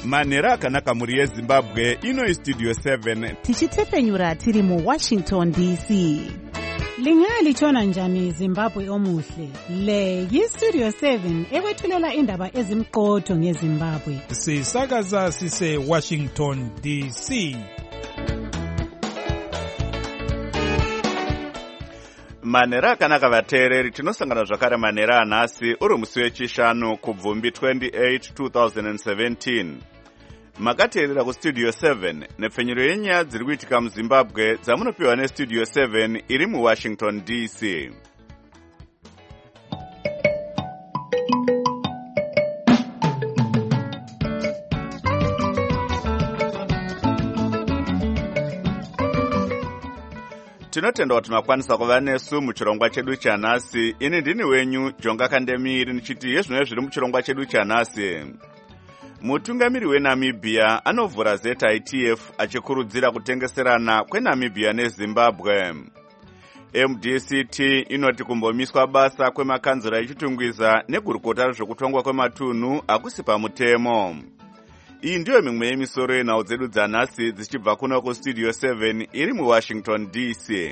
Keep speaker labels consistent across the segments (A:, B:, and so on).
A: manhero akanaka mhuri yezimbabwe. Ino Studio 7
B: tichitepfenyura tiri muWashington DC.
C: Lingalitshona njani Zimbabwe omuhle? Le yiStudio 7 ekwethulela indaba ezimqotho ngeZimbabwe.
D: Sisakaza sise Washington DC.
A: manhero akanaka vateereri, tinosangana zvakare manhero anhasi uri musi wechishanu kubvumbi 28 2017. Makateerera kuStudio 7 nepfenyuro yenyaya dziri kuitika muZimbabwe dzamunopiwa neStudio 7 iri muWashington DC. Tinotenda kuti makwanisa kuva nesu muchirongwa chedu chanhasi. Ini ndini wenyu Jonga Kandemiri nichiti yezvinova zviri muchirongwa chedu chanhasi. Mutungamiri weNamibia anovhura ZITF achikurudzira kutengeserana kweNamibia neZimbabwe. MDCT inoti kumbomiswa basa kwemakanzura echitungwiza negurukota rezvekutongwa kwematunhu akusi pamutemo. Iyi ndiyo mimwe yemisoro yenhau dzedu dzanhasi dzichibva kuno kuStudio 7 iri muWashington DC.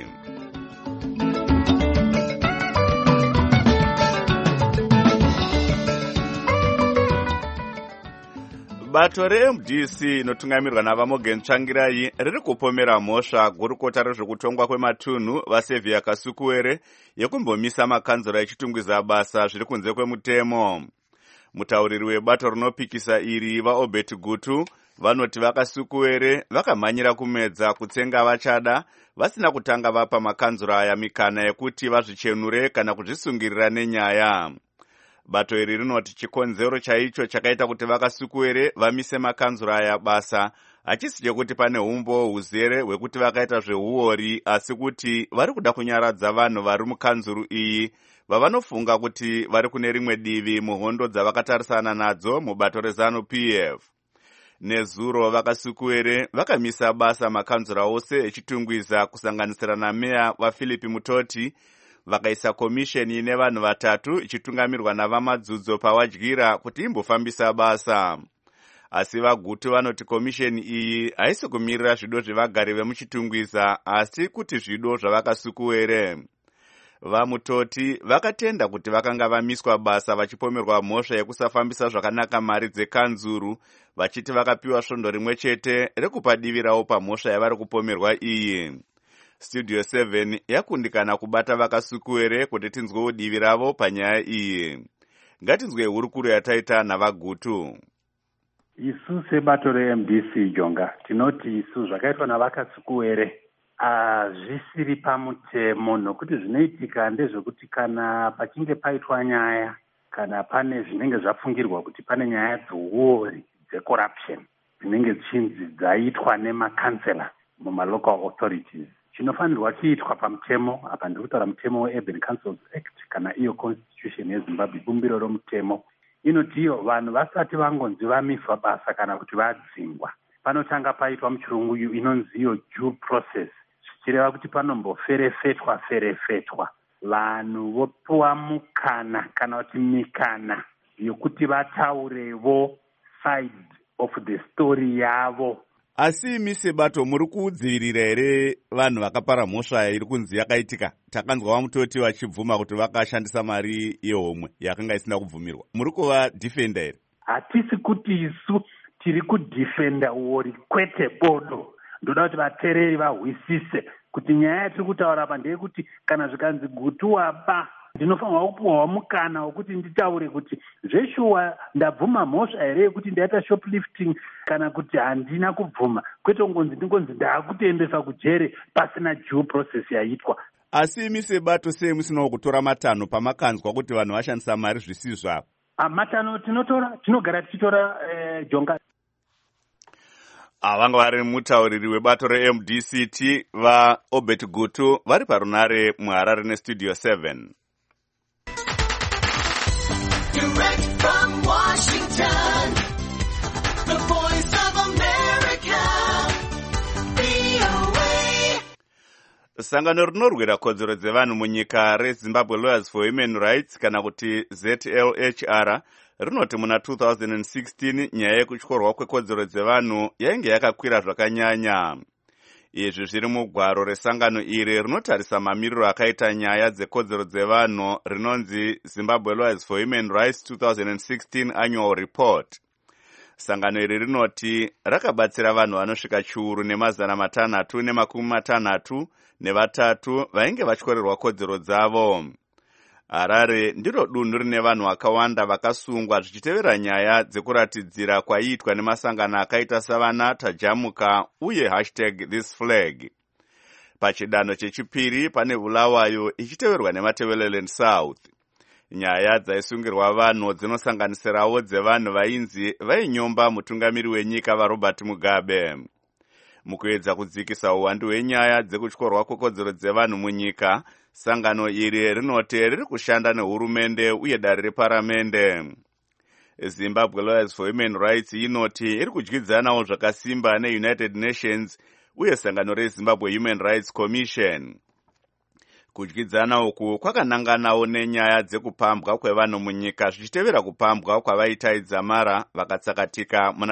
A: Bato reMDC inotungamirwa naVamogen Tsvangirai riri kupomera mhosva gurukota rezvekutongwa kwematunhu vaSevhia Kasukuwere yekumbomisa makanzura echitungwiza basa zviri kunze kwemutemo. Mutauriri webato rinopikisa iri vaObert Gutu vanoti vaKasukuwere vakamhanyira kumedza kutsenga vachada vasina kutanga vapa makanzura aya mikana yekuti vazvichenure kana kuzvisungirira nenyaya. Bato iri rinoti chikonzero chaicho chakaita kuti vaKasukuwere vamise makanzura aya basa hachisi chekuti pane umbo huzere hwekuti vakaita zveuori, asi kuti vari kuda kunyaradza vanhu vari mukanzuru iyi vavanofunga kuti vari kune rimwe divi muhondo dzavakatarisana nadzo mubato reZANU-PF. Nezuro vaKasukuwere vakamisa basa makanzura ose echitungwiza kusanganisira nameya vaPhilip Mutoti, vakaisa komisheni ine vanhu vatatu ichitungamirwa navamadzudzo pawadyira kuti imbofambisa basa. Asi vaGutu vanoti komisheni iyi haisi kumirira zvido zvevagari vemuchitungwiza, asi kuti zvido zvavaKasukuwere. VaMutoti vakatenda kuti vakanga vamiswa basa vachipomerwa mhosva yekusafambisa zvakanaka mari dzekanzuru, vachiti vakapiwa svondo rimwe chete rekupadivirao pamhosva yavari kupomerwa iyi. Studio 7 yakundikana kubata vaKasukuwere kuti tinzwewo divi ravo panyaya iyi. Ngatinzwe hurukuro yataita navaGutu.
E: Isu sebato reMDC Jonga tinoti isu zvakaitwa navaKasukuwere hazvisiri pamutemo, nokuti zvinoitika ndezvekuti kana pachinge paitwa nyaya kana pane zvinenge zvafungirwa kuti pane nyaya dzeuori dzecorruption dzinenge chinzi dzaitwa nemakansela mumalocal authorities, chinofanirwa chiitwa pamutemo. Apa ndiri kutaura mutemo weUrban Councils Act kana iyo constitution yeZimbabwe, bumbiro romutemo. Inoti iyo vanhu vasati vangonzi vamiswa basa kana kuti vadzingwa, panotanga paitwa muchirungu inonzi iyo due process, zvichireva kuti panomboferefetwa vanhu vopiwa mukana kana kuti mikana yokuti vataurevo side of the story yavo.
A: Asi imi sebato muri kudzivirira here vanhu vakapara mhosva iri kunzi yakaitika? Takanzwa vaMutoti vachibvuma kuti vakashandisa mari yehomwe yakanga isina kubvumirwa. Muri kuvadhifenda here?
E: Hatisi kuti isu tiri kudhifenda uori, kwete bodo. Ndoda kuti vateereri vahwisise kuti nyaya yatiri kutaura apa ndeyekuti kana zvikanzi Gutu waba, ndinofanirwa kupiwa mukana wekuti nditaure kuti zveshuwa ndabvuma mhosva here yekuti ndaita shoplifting kana kuti handina kubvuma, kwete ndingonzi ndaakutoendesa kujere pasina due process yaitwa.
A: Asi imi sebato sei musinawo kutora matanho pamakanzwa kuti vanhu vashandisa mari zvisizvo apo?
E: Matanho tinogara tichitora Jonga.
A: Vanga vari mutauriri webato reMDCT vaObert Gutu vari parunare muHarare neStudio 7.
F: Direct from Washington, the voice of America, VOA.
A: Sangano rinorwira kodzero dzevanhu munyika reZimbabwe Lawyers for Human Rights kana kuti ZLHR rinoti muna 2016 nyaya yekutyorwa kwekodzero dzevanhu yainge yakakwira zvakanyanya. Izvi zviri mugwaro resangano iri rinotarisa mamiriro akaita nyaya dzekodzero dzevanhu rinonzi Zimbabwe Lawyers for Human Rights 2016 Annual Report. Sangano iri rinoti rakabatsira vanhu vanosvika chiuru nemazana 363 vainge vatyorerwa kodzero dzavo. Harare ndiro dunhu rine vanhu vakawanda vakasungwa zvichitevera nyaya dzekuratidzira kwaiitwa nemasangano akaita savana tajamuka uye #thisflag. Pachidanho chechipiri pane Bulawayo ichiteverwa neMatabeleland South. Nyaya dzaisungirwa vanhu dzinosanganisirawo dzevanhu vainzi vainyomba mutungamiri wenyika vaRobert Mugabe. Mukuedza kudzikisa uwandu hwenyaya dzekutyorwa kwekodzero dzevanhu munyika, sangano iri rinoti riri kushanda nehurumende uye dare reparamende. Zimbabwe Lawyers for Human Rights inoti iri kudyidzanawo zvakasimba neUnited Nations uye sangano reZimbabwe Human Rights Commission. Kudyidzana uku kwakananganawo nenyaya dzekupambwa kwevanhu munyika zvichitevera kupambwa kwavaita idzamara vakatsakatika muna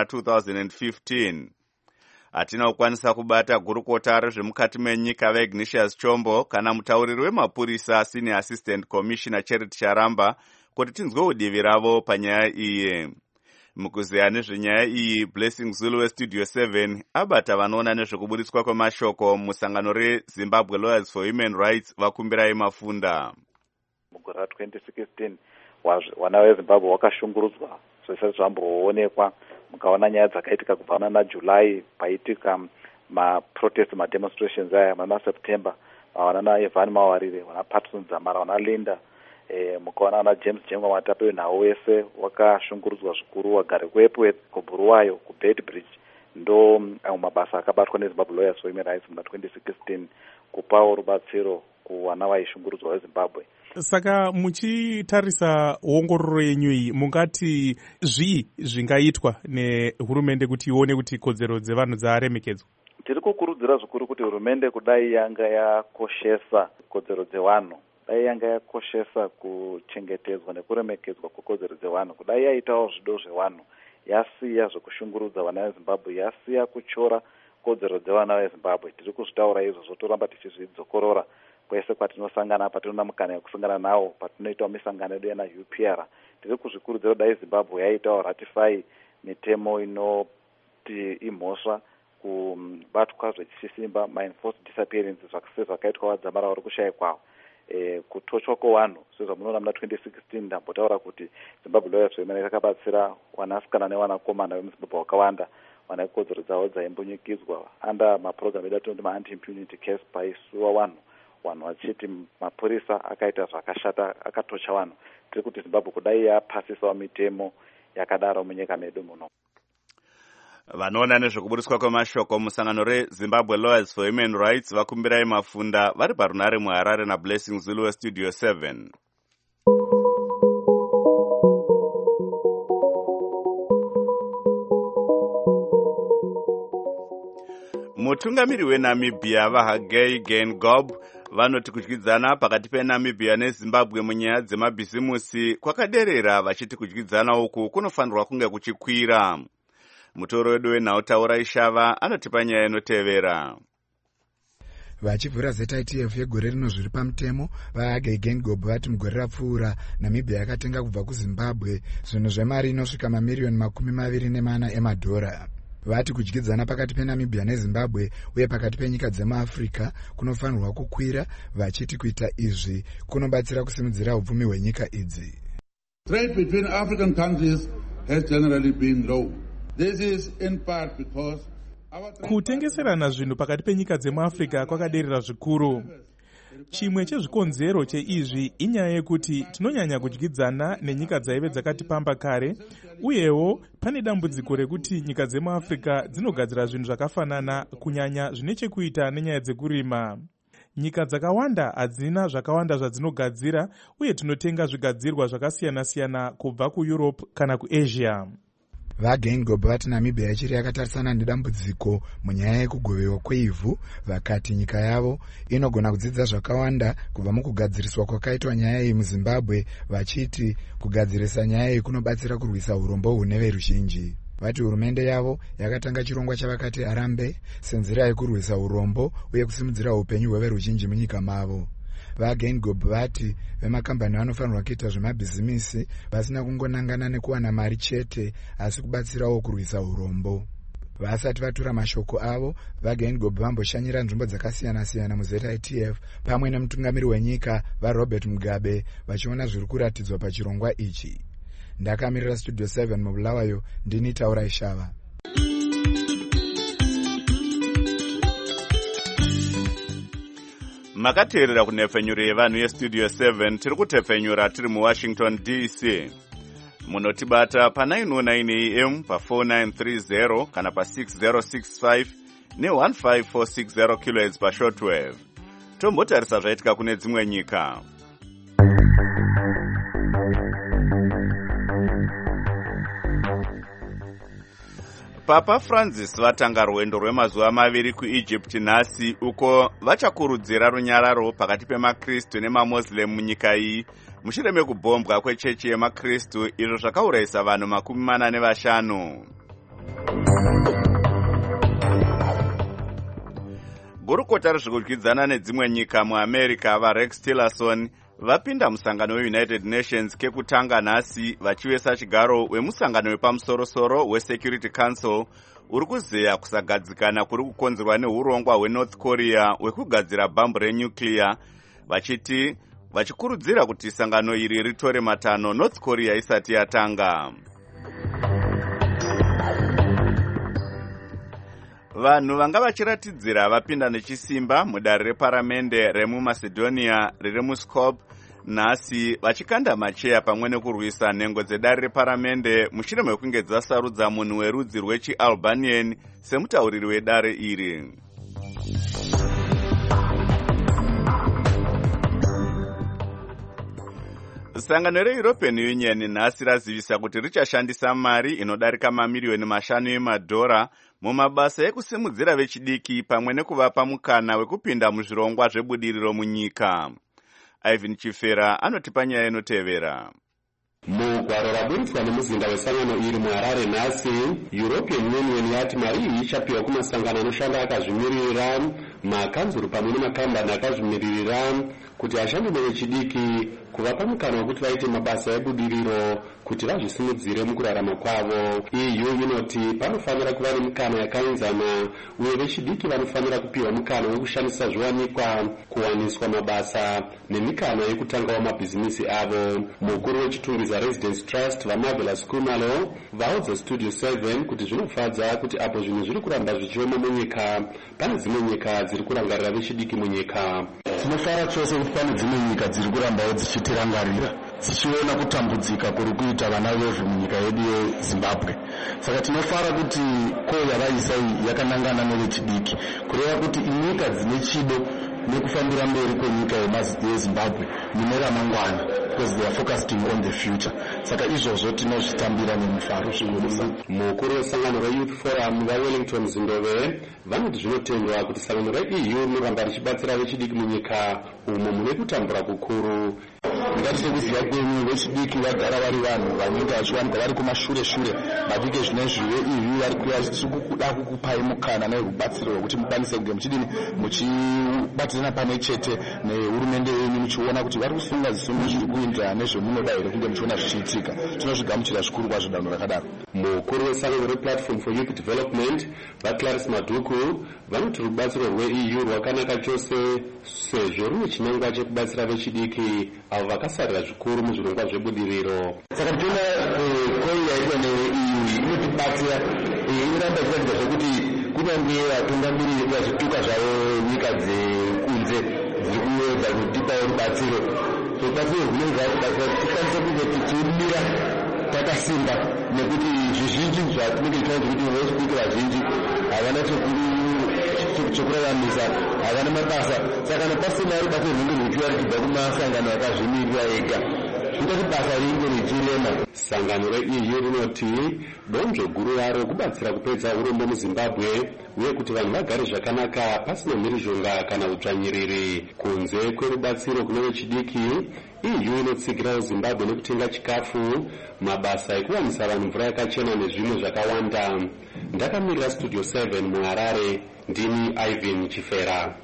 A: 2015. Hatina kukwanisa kubata gurukota rezvemukati menyika vaIgnatius Chombo kana mutauriri wemapurisa Senior Assistant Commissioner Charity Charamba kuti tinzwe udivi ravo panyaya iyi. Mukuzeya nezvenyaya iyi, Blessing Zulu weStudio 7 abata vanoona nezvekubudiswa kwemashoko musangano reZimbabwe Lawyers for Human Rights vakumbirai mafunda.
G: Mugore ra2016 wana weZimbabwe wakashungurudzwa zvese zvamboonekwa. Mukaona nyaya dzakaitika kubva naJuly paitika ma-protest, ma-demonstrations aya muna-September. Wana naEvan Mawarire, wana Patson Dzamara, wana Linda. Mukaona na James Jengwa Matape nawo wese wakashungurudzwa zvikuru. Wagare kwepo kuBuluwayo, kuBedbridge ndo mabasa akabatwa neZimbabwe Lawyers for Human Rights muna 2016 kupawo rubatsiro kuwana vaishungurudzwa veZimbabwe.
D: Saka muchitarisa ongororo yenyu iyi, mungati zvii zvingaitwa nehurumende kuti ione kuti kodzero dzevanhu dzaremekedzwa?
G: Tiri kukurudzira zvikuru kuti hurumende kudai yanga yakoshesa kodzero dzevanhu, dai yanga yakoshesa kuchengetedzwa nekuremekedzwa kwekodzero dzevanhu, kudai yaitawo zvido zvevanhu, yasiya zvekushungurudza vana veZimbabwe, yasiya kuchora kodzero dzevana veZimbabwe. Tiri kuzvitaura izvozvo, toramba tichizvidzokorora kwese kwatinosangana, patinoona mukana yekusangana nawo, patinoitawo misangano yedu naUPR. Tiri kuzvikurudzira dai Zimbabwe yaitawo ratify mitemo inoti imhosva kubatwa zvechisimba, ma-enforced disappearance zvakaitwa vadzamara vari kushayikwawo, kutochwa kwevanhu sezvamunoona muna 2016 ndambotaura kuti Zimbabwe Lawyers for Human Rights yakabatsira wanasikana nevanakomana vemuZimbabwe wakawanda vane kodzero dzavo dzaimbunyikidzwa under maprogram edu atinoti ma-anti-impunity case paisuwa vanhu vachiti mapurisa akaita zvakashata, akatocha vanhu. Tiri kuti Zimbabwe kudai yapasisawo mitemo yakadaro munyika medu muno.
A: Vanoona nezvekubudiswa kwemashoko musangano reZimbabwe Lawyers for Human Rights vakumbirai mafunda vari parunare muHarare naBlessing Zulu weStudio 7. Mutungamiri weNamibia vaHage Geingob vanoti kudyidzana pakati peNamibia neZimbabwe munyaya dzemabhizimusi kwakaderera, vachiti kudyidzana uku kunofanirwa kunge kuchikwira. Mutoro wedu wenhautaura Ishava anotipa nyaya inotevera.
H: Vachivhura ZITF yegore rino zviri pamutemo, vaHage Geingob vati mugore rapfuura Namibia yakatenga kubva kuZimbabwe zvinhu zvemari inosvika mamiliyoni 24 emadhora. Vati kudyidzana pakati peNamibia neZimbabwe uye pakati penyika dzemuAfrica kunofanirwa kukwira, vachiti kuita izvi kunobatsira kusimudzira upfumi hwenyika idzi.
I: Trade between African countries has generally been low. This is in part because
D: kutengeserana zvinhu pakati penyika dzemuAfrica kwakaderera zvikuru. Chimwe chezvikonzero cheizvi inyaya yekuti tinonyanya kudyidzana nenyika dzaive dzakatipamba kare, uyewo pane dambudziko rekuti nyika dzemuAfrica dzinogadzira zvinhu zvakafanana, kunyanya zvine chekuita nenyaya dzekurima. Nyika dzakawanda hadzina zvakawanda zvadzinogadzira, uye tinotenga zvigadzirwa zvakasiyana-siyana kubva kuEurope kana kuAsia.
H: vaGaingob vati Namibia ichiri yakatarisana nedambudziko munyaya yekugovewa kweivhu, vakati nyika yavo inogona kudzidza zvakawanda kubva mukugadziriswa kwakaitwa nyaya iyi muZimbabwe, vachiti kugadzirisa nyaya iyi kunobatsira kurwisa urombo hune veruzhinji. Vati hurumende yavo yakatanga chirongwa chavakati Arambe senzira yekurwisa urombo uye kusimudzira upenyu hweveruzhinji munyika mavo. VaGaingob vati vemakambani vanofanirwa kuita zvemabhizimisi vasina kungonangana nekuwana mari chete asi kubatsirawo kurwisa urombo. Vasati vatura mashoko avo, vaGaingob vamboshanyira nzvimbo dzakasiyana-siyana muZITF pamwe nemutungamiri wenyika vaRobert Mugabe vachiona zviri kuratidzwa pachirongwa ichi. Ndakamirira Studio 7 muBulawayo, ndini Taura Ishava.
A: Makateerera kunhepfenyuro yevanhu yeStudio 7 tiri kutepfenyura tiri muWashington DC. Munotibata pa909 AM pa4930 kana pa6065 ne15460 kHz pashortwave. Tombotarisa zvaitika kune dzimwe nyika. Papa Francis vatanga rwendo rwemazuva maviri kuEgypt nhasi, uko vachakurudzira runyararo pakati pemakristu nemaMuslim munyika iyi mushure mekubhombwa kwechechi yemakristu, izvo zvakaurayisa vanhu 45. Gurukota rezvekudyidzana nedzimwe nyika muAmerica vaRex Tillerson vapinda musangano weUnited Nations kekutanga nhasi, vachivesa chigaro wemusangano wepamusoro-soro weSecurity Council uri kuzeya kusagadzikana kuri kukonzerwa neurongwa hweNorth Korea hwekugadzira bhambu renyuclear, vachiti vachikurudzira kuti sangano iri ritore matanho North Korea isati yatanga. Vanhu vanga vachiratidzira vapinda nechisimba mudare reparamende remuMacedonia riri muSkopje nhasi, vachikanda macheya pamwe nekurwisa nhengo dzedare reparamende mushure mekunge dzasarudza munhu werudzi rwechiAlbanian semutauriri wedare iri. Sangano reEuropean Union nhasi razivisa kuti richashandisa mari inodarika mamiliyoni 5 emadhora mumabasa ekusimudzira vechidiki pamwe nekuvapa mukana wekupinda muzvirongwa zvebudiriro munyika. Ivan Chifera anotipa nyaya inotevera.
J: Mugwaro raburiswa nemuzinda wesangano iri muHarare nhasi, European Union yati mari iyi ichapiwa kumasangano anoshanda akazvimiririra, makanzuru pamwe nemakambani akazvimiririra kuti ashande nevechidiki, kuvapa mukana wekuti vaite mabasa ebudiriro kuti vazvisimudzire mukurarama kwavo. EU inoti panofanira kuva nemukana yakaenzana uye vechidiki vanofanira kupiwa mukana wekushandisa zviwanikwa kuwaniswa mabasa nemikana yekutangawo mabhizimisi avo. Mukuru wechitungiza Residence Trust vaMarvelous Kumalo vaudza Studio 7 kuti zvinofadza kuti apo zvinhu zviri kuramba zvichioma munyika, pane dzimwe nyika dziri kurangarira vechidiki munyika.
K: Tinofara chose kuti pane dzimwe nyika dziri kurambawo dzichitirangarira, dzichiona kutambudzika kuri kuita vana vedu munyika yedu yeZimbabwe. Saka tinofara kuti koo yavaisa iyi yakanangana nevechidiki, kureva kuti inyika dzine chido nekufambira mberi kwenyika yeZimbabwe mune ramangwana, because they are focusing on the future. Saka izvozvo tinozvitambira nemufaro zvikuru.
J: Mukuru wesangano reYouth Forum vaWellington Zindove vanoti zvinotendwa kuti sangano reEU rinoramba richibatsira vechidiki munyika umo mune kutambura kukuru.
K: Ndingatise kuziva kwenyu vechidiki vagara vari vanhu vanenge vachiwanikwa vari kumashure-shure. Mavhiki zvinezvi veEU vari kuda kukupai mukana nerubatsiro rwekuti mukwanise kunge muchidini muchibatirana pamwe chete nehurumende yenyu muchiona kuti vari kusunga zvisungo zviri kuinda nezvemunoda here kunge muchiona zvichiitika. Tinozvigamuchira zvikuru kwazvo danho rakadaro.
J: Mukuru wesangano rePlatform for Youth Development vaClarice Maduku vanoti rubatsiro rweEU rwakanaka chose sezvo rune chinangwa chekubatsira vechidiki avo vakasarira zvikuru muzvirongwa zvebudiriro.
K: Saka tiona koi yaitwa neEU inotibatsira, inoramba ichiratidza zvekuti kunyange vatungamiriri vazvituka zvavo nyika dzekunze dziri kuedza kutipawo rubatsiro. Rubatsiro rwunenge rwakubatsira kuti tikwanise kunge tichimira takasimba, nekuti zvizhinji zvatinenge tichiona kuti vechidiki vazhinji havana chokuraramisa, havana mabasa. Saka napasina rubatsiro rwunenge rwuchiwanikidza kumasangano akazvimirira ega,
J: zvinoita kuti basa ringe richirema. Sangano reEU rinoti donzvo guru raro kubatsira kupedza urombo muZimbabwe uye kuti vanhu vagare zvakanaka pasina mhirizhonga kana utsvanyiriri. Kunze kwerubatsiro kune vechidiki, EU inotsigirawo Zimbabwe nekutenga chikafu, mabasa ekuwanisa vanhu mvura yakachena nezvimwe zvakawanda. Ndakamirira Studio 7 muHarare, ndini Ivan Chifera.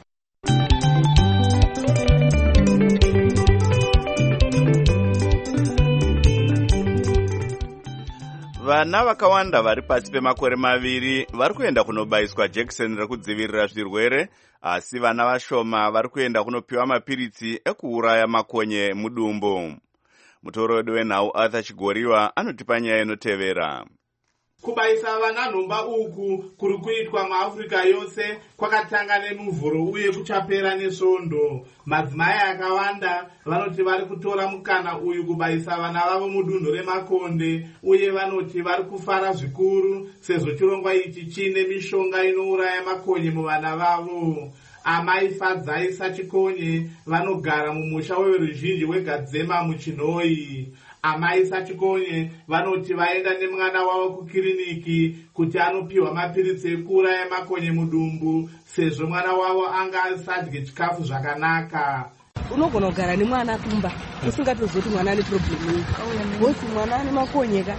A: Vana vakawanda vari pasi pemakore 2 vari kuenda kunobayiswa jekiseni rekudzivirira zvirwere, asi vana vashoma vari kuenda kunopiwa mapiritsi ekuuraya makonye mudumbu. Mutorodzi wenhau Arthur Chigoriwa anotipa nyaya inotevera.
L: Kubayisa vana nhomba uku kuri kuitwa muAfrica yose kwakatanga nemuvhuro uye kuchapera nesvondo. Madzimai akawanda vanoti vari kutora mukana uyu kubayisa vana vavo mudunhu remakonde, uye vanoti vari kufara zvikuru sezvo chirongwa ichi chine mishonga inouraya makonye muvana vavo. Amai Fadzai Sachikonye vanogara mumusha weveruzhinji weGadzema muChinoi. Amai Sachikonye vanoti vaenda nemwana wavo kukiriniki kuti anopiwa mapiritsi ekuuraya makonye mudumbu sezvo mwana wavo anga asadye chikafu zvakanaka.
M: Unogona kugara nemwana kumba usingatozoti mwana ane problemu bosi mwana ane makonyeka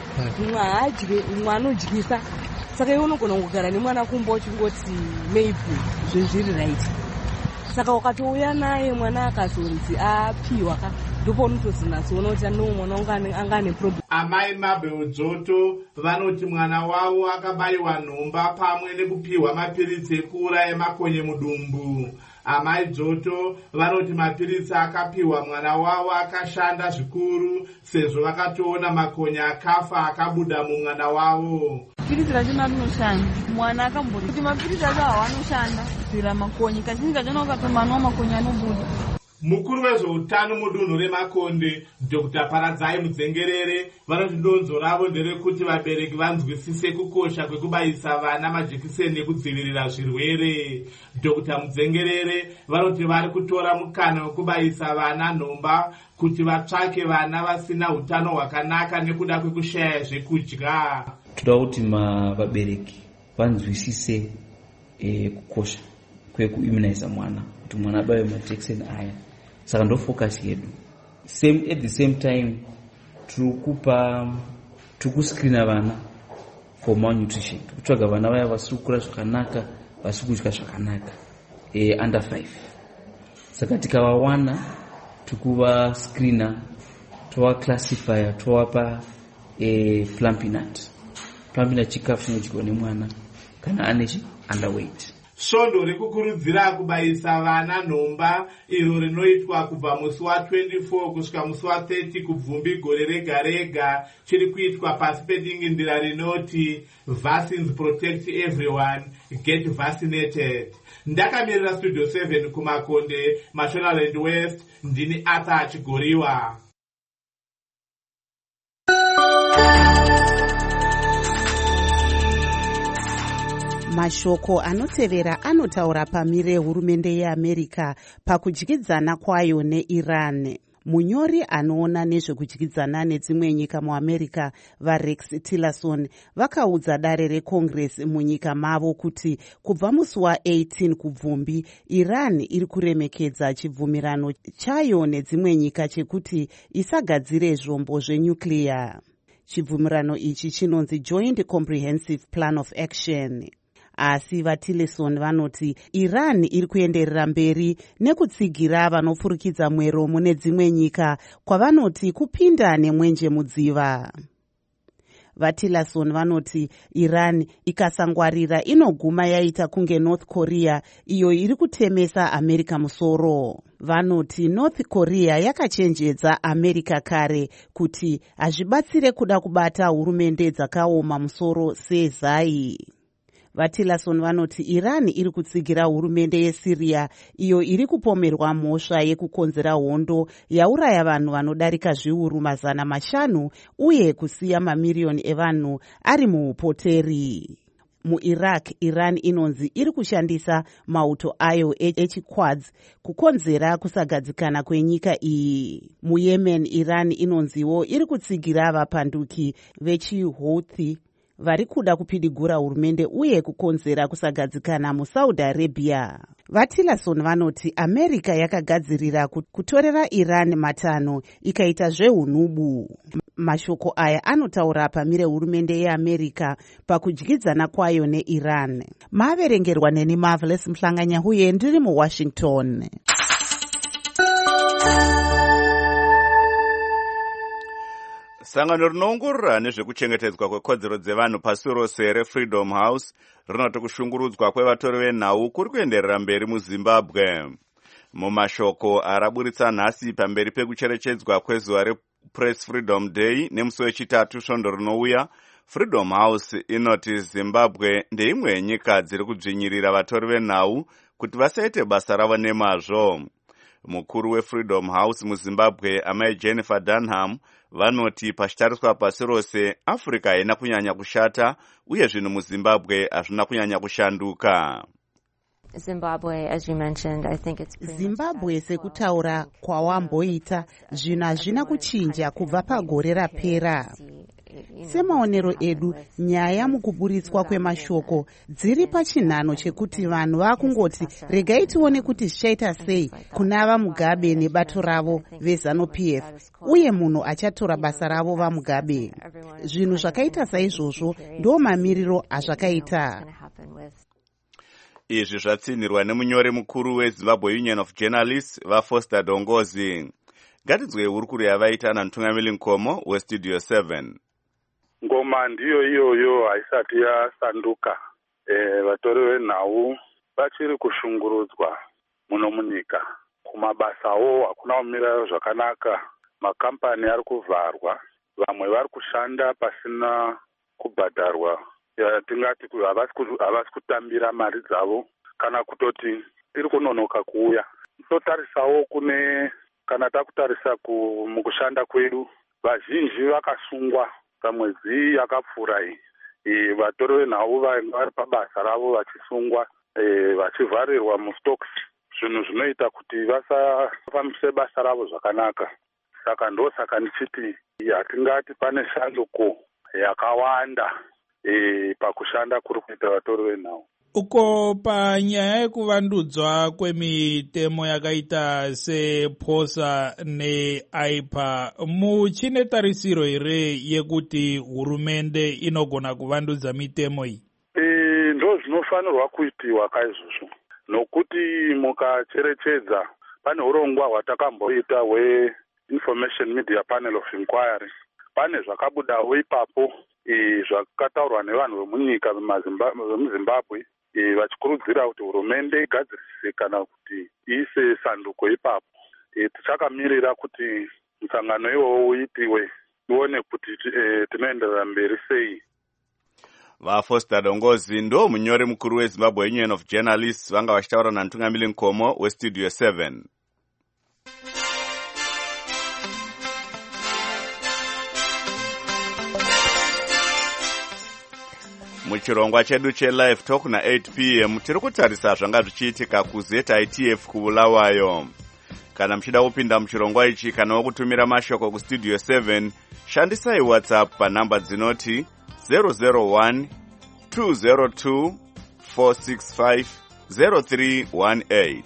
M: mumwe anodyisa, saka iwe unogona kugara nemwana kumba uchingoti maybe zvezviri right. Saka ukatouya naye mwana akazonzi apiwa ndipo unotozonasoona kuti mwana wangu anga ane problem.
L: Amai Mabel Dzoto vanoti mwana wavo akabayiwa nhomba pamwe nekupiwa mapiritsi ekuuraya makonye mudumbu. Amai Dzoto vanoti mapiritsi akapiwa mwana wavo akashanda zvikuru sezvo vakatoona makonye akafa akabuda mumwana wavo.
N: Piritsi racho rinoshanda, mwana akambori kuti mapiritsi acho hawanoshanda kubvira makonye, kazhinji kachona ukatomanawo makonye anobuda.
L: Mukuru wezveutano mudunhu remakonde Dr. Paradzai Mudzengerere vanoti donzo ravo nderekuti vabereki vanzwisise kukosha kwekubayisa vana majekiseni ekudzivirira zvirwere. Dr. Mudzengerere vanoti vari kutora mukana wekubayisa vana nhomba kuti vatsvake vana vasina utano hwakanaka nekuda kwekushaya zvekudya.
O: Toda kuti vabereki vanzwisise kukosha kwekuimmuniza mwana, kuti mwana abayiwe majekiseni aya. Saka ndo focus yedu. At the same time tirikuscreena vana for malnutrition, kutsvaga vana vaya vasiri kukura zvakanaka, vasiri kudya zvakanaka, under 5. Saka tikavawana tikuvascreena, tovaclassifya, tovapa plumpy nut chikafu chinodyiwa nemwana kana ane underweight.
L: Svondo rekukurudzira kubayisa vana nhomba iro rinoitwa kubva musi wa24 kusvika musi wa30 kubvumbi gore rega rega chiri kuitwa pasi pedingindira rinoti Vaccines Protect Everyone, Get Vaccinated. Ndakamirira Studio 7 kumakonde Mashonaland West, ndini Arthur Chigoriwa.
B: Mashoko anotevera anotaura pamire hurumende yeAmerica pakudyidzana kwayo neIran. Munyori anoona nezvekudyidzana nedzimwe nyika muAmerica vaRex Tillerson vakaudza dare reCongress munyika mavo kuti kubva musi wa18 kubvumbi Iran iri kuremekedza chibvumirano chayo nedzimwe nyika chekuti isagadzire zvombo zvenyuclear. Chibvumirano ichi chinonzi Joint Comprehensive Plan of Action. Asi vaTillerson vanoti Iran iri kuenderera mberi nekutsigira vanofurikidza mwero mune dzimwe nyika kwavanoti kupinda nemwenje mudziva. VaTillerson vanoti Iran ikasangwarira inoguma yaita kunge North Korea iyo iri kutemesa America musoro. Vanoti North Korea yakachenjedza America kare kuti hazvibatsire kuda kubata hurumende dzakaoma musoro sezai. VaTillerson vanoti Iran iri kutsigira hurumende yeSyria iyo iri kupomerwa mhosva yekukonzera hondo yauraya vanhu vanodarika zviuru 500 uye kusiya mamiriyoni evanhu ari muupoteri. muiraq iran inonzi iri kushandisa mauto ayo echiquads kukonzera kusagadzikana kwenyika iyi. Muyemen iran inonziwo iri kutsigira vapanduki vechihouthi vari kuda kupidigura hurumende uye kukonzera kusagadzikana musaudi arabia. VaTillerson vanoti America yakagadzirira kutorera Iran matanho ikaita zvehunubu. Mashoko aya anotaura pamire hurumende yeAmerica pakudyidzana kwayo neIran. Maverengerwa neni Marvelous Mhlanganya uye ndiri muWashington.
A: Sangano rinoongorora nezvekuchengetedzwa kwekodzero dzevanhu pasi rose reFreedom House rinoti kushungurudzwa kwevatori venhau kuri kuenderera mberi muZimbabwe. Mumashoko araburitsa nhasi pamberi pekucherechedzwa kwezuva rePress Freedom Day nemusi wechitatu svondo rinouya, Freedom House inoti Zimbabwe ndeimwe yenyika dziri kudzvinyirira vatori venhau kuti vasaite basa ravo nemazvo. Mukuru weFreedom House muZimbabwe, amai Jennifer Dunham, vanoti pachitariswa pasi rose Africa haina kunyanya kushata uye zvinhu muZimbabwe hazvina kunyanya kushanduka.
P: Zimbabwe, as you mentioned, I think it's
B: Zimbabwe sekutaura kwawamboita zvinhu hazvina kuchinja kubva pagore rapera. Semaonero edu, nyaya mukuburitswa kwemashoko dziri pachinhano chekuti vanhu vakungoti regai tione kuti zvichaita sei kuna vaMugabe nebato ravo veZANU-PF uye munhu achatora basa ravo vaMugabe. Zvinhu zvakaita saizvozvo ndo mamiriro azvakaita.
A: Izvi zvatsinhirwa nemunyori mukuru weZimbabwe Union of Journalists vaFoster Dongozi. Ngatidzwe hurukuro yavaita namutungamiri Nkomo weStudio 7.
Q: Ngoma ndiyo iyoyo haisati yasanduka. Vatori venhau vachiri kushungurudzwa muno munyika. Kumabasawo hakuna kumira zvakanaka. Makampani ari kuvharwa. Vamwe vari kushanda pasina kubhadharwa. Tingati havasi kutambira mari dzavo kana kutoti iri kunonoka kuuya. Totarisawo kana takutarisa mukushanda kwedu, vazhinji vakasungwa pamwedzi yakapfuura iyi. Vatori venhau vari pabasa ravo vachisungwa, vachivharirwa mustocks, zvinhu zvinoita kuti vasafambise basa ravo zvakanaka. Saka ndosaka ndichiti hatingati pane shanduko yakawanda pakushanda kuri kuita vatori venhau.
D: Uko panyaya yekuvandudzwa kwemitemo yakaita sePOSA neAIPA, muchine tarisiro here yekuti hurumende inogona kuvandudza mitemo iyi?
Q: Ndo zvinofanirwa kuitiwa kaizvozvo, nokuti mukacherechedza pane urongwa hwatakamboita hweInformation Media Panel of Inquiry. Pane zvakabudawo ipapo zvakataurwa nevanhu vemunyika vemuZimbabwe vachikurudzira kuti hurumende igadzirise kana kuti iise sanduko ipapo. Tichakamirira kuti musangano iwowo uitiwe tione kuti tinoenderera mberi sei.
A: VaFoster Dongozi ndo munyori mukuru weZimbabwe Union of Journalists vanga vachitaura namutungamiri Nkomo weStudio 7. Muchirongwa chedu cheLive Talk na8 p.m. tiri kutarisa zvanga zvichiitika kuZITF kuBulawayo. Kana muchida kupinda muchirongwa ichi kana kutumira mashoko kuStudio 7, shandisai WhatsApp panhamba dzinoti 001 202 465 0318.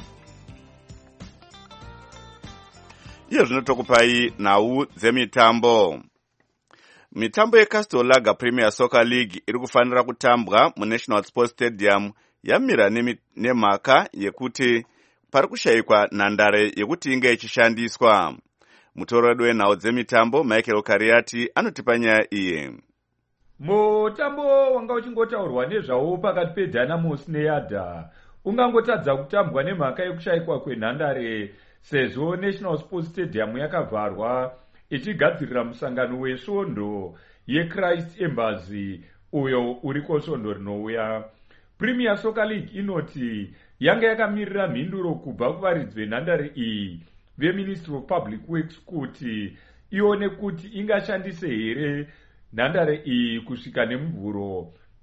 A: Iyo zvinotokupai nhau dzemitambo. Mitambo yeCastle Lager Premier Soccer League iri kufanira kutambwa muNational Sports Stadium yamira nemhaka yekuti pari kushayikwa nhandare yekuti inge ichishandiswa. Mutori wedu wenhau dzemitambo Michael Kariati anotipa nyaya iyi.
R: Mutambo wanga uchingotaurwa nezvawo pakati peDynamos neYada ungangotadza kutambwa nemhaka yekushayikwa kwenhandare sezvo National Sports Stadium yakavharwa ichigadzirira musangano wesvondo yeChrist Embassy uyo uri kusvondo rinouya. Premier Soccer League inoti yanga yakamirira mhinduro kubva kuvaridzi venhandare iyi veMinistry of Public Works kuti ione kuti ingashandise here nhandare iyi kusvika nemuvhuro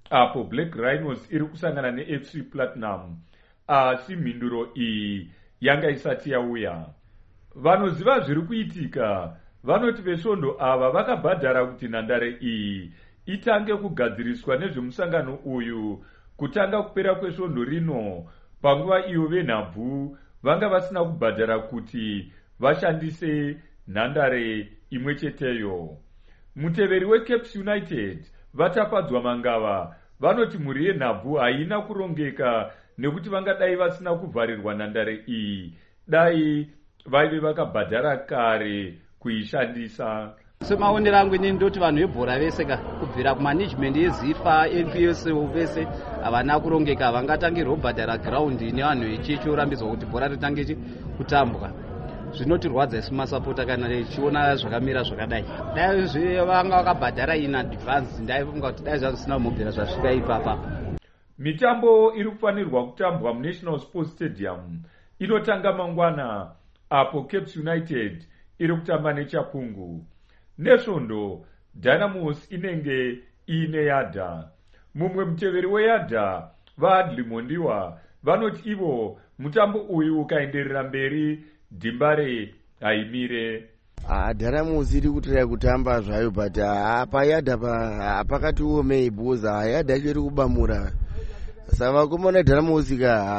R: apo Black Rhinos iri kusangana neFC Platinum, asi mhinduro iyi yanga isati yauya. Vanoziva zviri kuitika vanoti vesvondo ava vakabhadhara kuti nhandare iyi itange kugadziriswa nezvemusangano uyu kutanga kupera kwesvondo rino, panguva iyo venhabvu vanga vasina kubhadhara kuti vashandise nhandare imwe cheteyo. Muteveri weCaps United vatapadzwa mangava vanoti mhuri yenhabvu haina kurongeka nekuti vangadai vasina kuvharirwa nhandare iyi dai vaive vakabhadhara kare kuishandisa.
S: Semaonero angu inini ndoti vanhu vebhora vese kubvira kumanagement yeZIFA, NPSO vese havana kurongeka, havangatangirwa kubhadhara ground nevanhu vechechi orambidzwa kuti bhora ritange kutambwa. Zvinotirwadza isu masapota kana tichiona zvakamira zvakadai. Dai vanga vakabhadhara in advance ndaifunga kuti dai zvisina mubhira zvasvika ipapa.
R: Mitambo iri kufanirwa kutambwa muNational Sports Stadium inotanga mangwana, apo Caps United iri kutamba neChapungu. Nesvondo Dynamos inenge ine Yadha. Mumwe muteveri weYadha vaAdli Mondiwa vanoti ivo mutambo uyu ukaenderera mberi Dimbare haimire.
T: Dynamos iri kutoya kutamba zvayo but paYadha pakati omei bhuza Yadha iri kubamura. Saka kumona Dynamos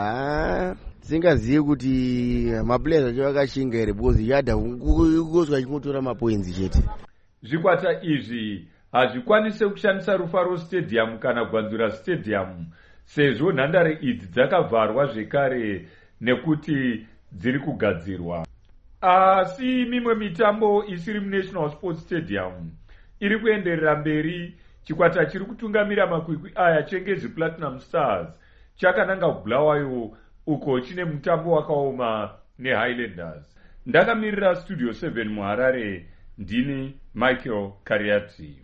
T: singazivi kuti maplayers acho vakashinga here because Yadha kungoswa chingotora mapoints chete.
R: Zvikwata izvi hazvikwanise kushandisa Rufaro Stadium kana Gwanzura Stadium sezvo nhandare idzi dzakavharwa zvekare nekuti dziri kugadzirwa. Asi mimwe mitambo isiri muNational Sports Stadium iri kuenderera mberi. Chikwata chiri kutungamira makwikwi aya Chengezi Platinum Stars chakananga kuBulawayo uko chine mutambo wakaoma neHighlanders. Ndakamirira Studio 7 muHarare, ndini Michael Kariati.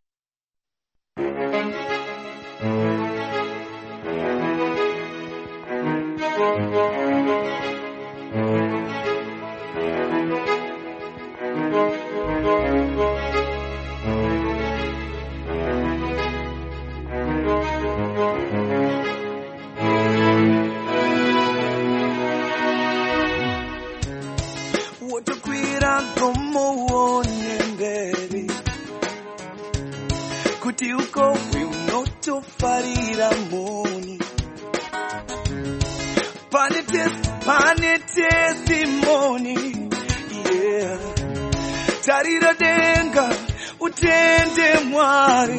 F: Kuti uko unotofarira moni pane testimony, yeah. Tarira denga utende Mwari.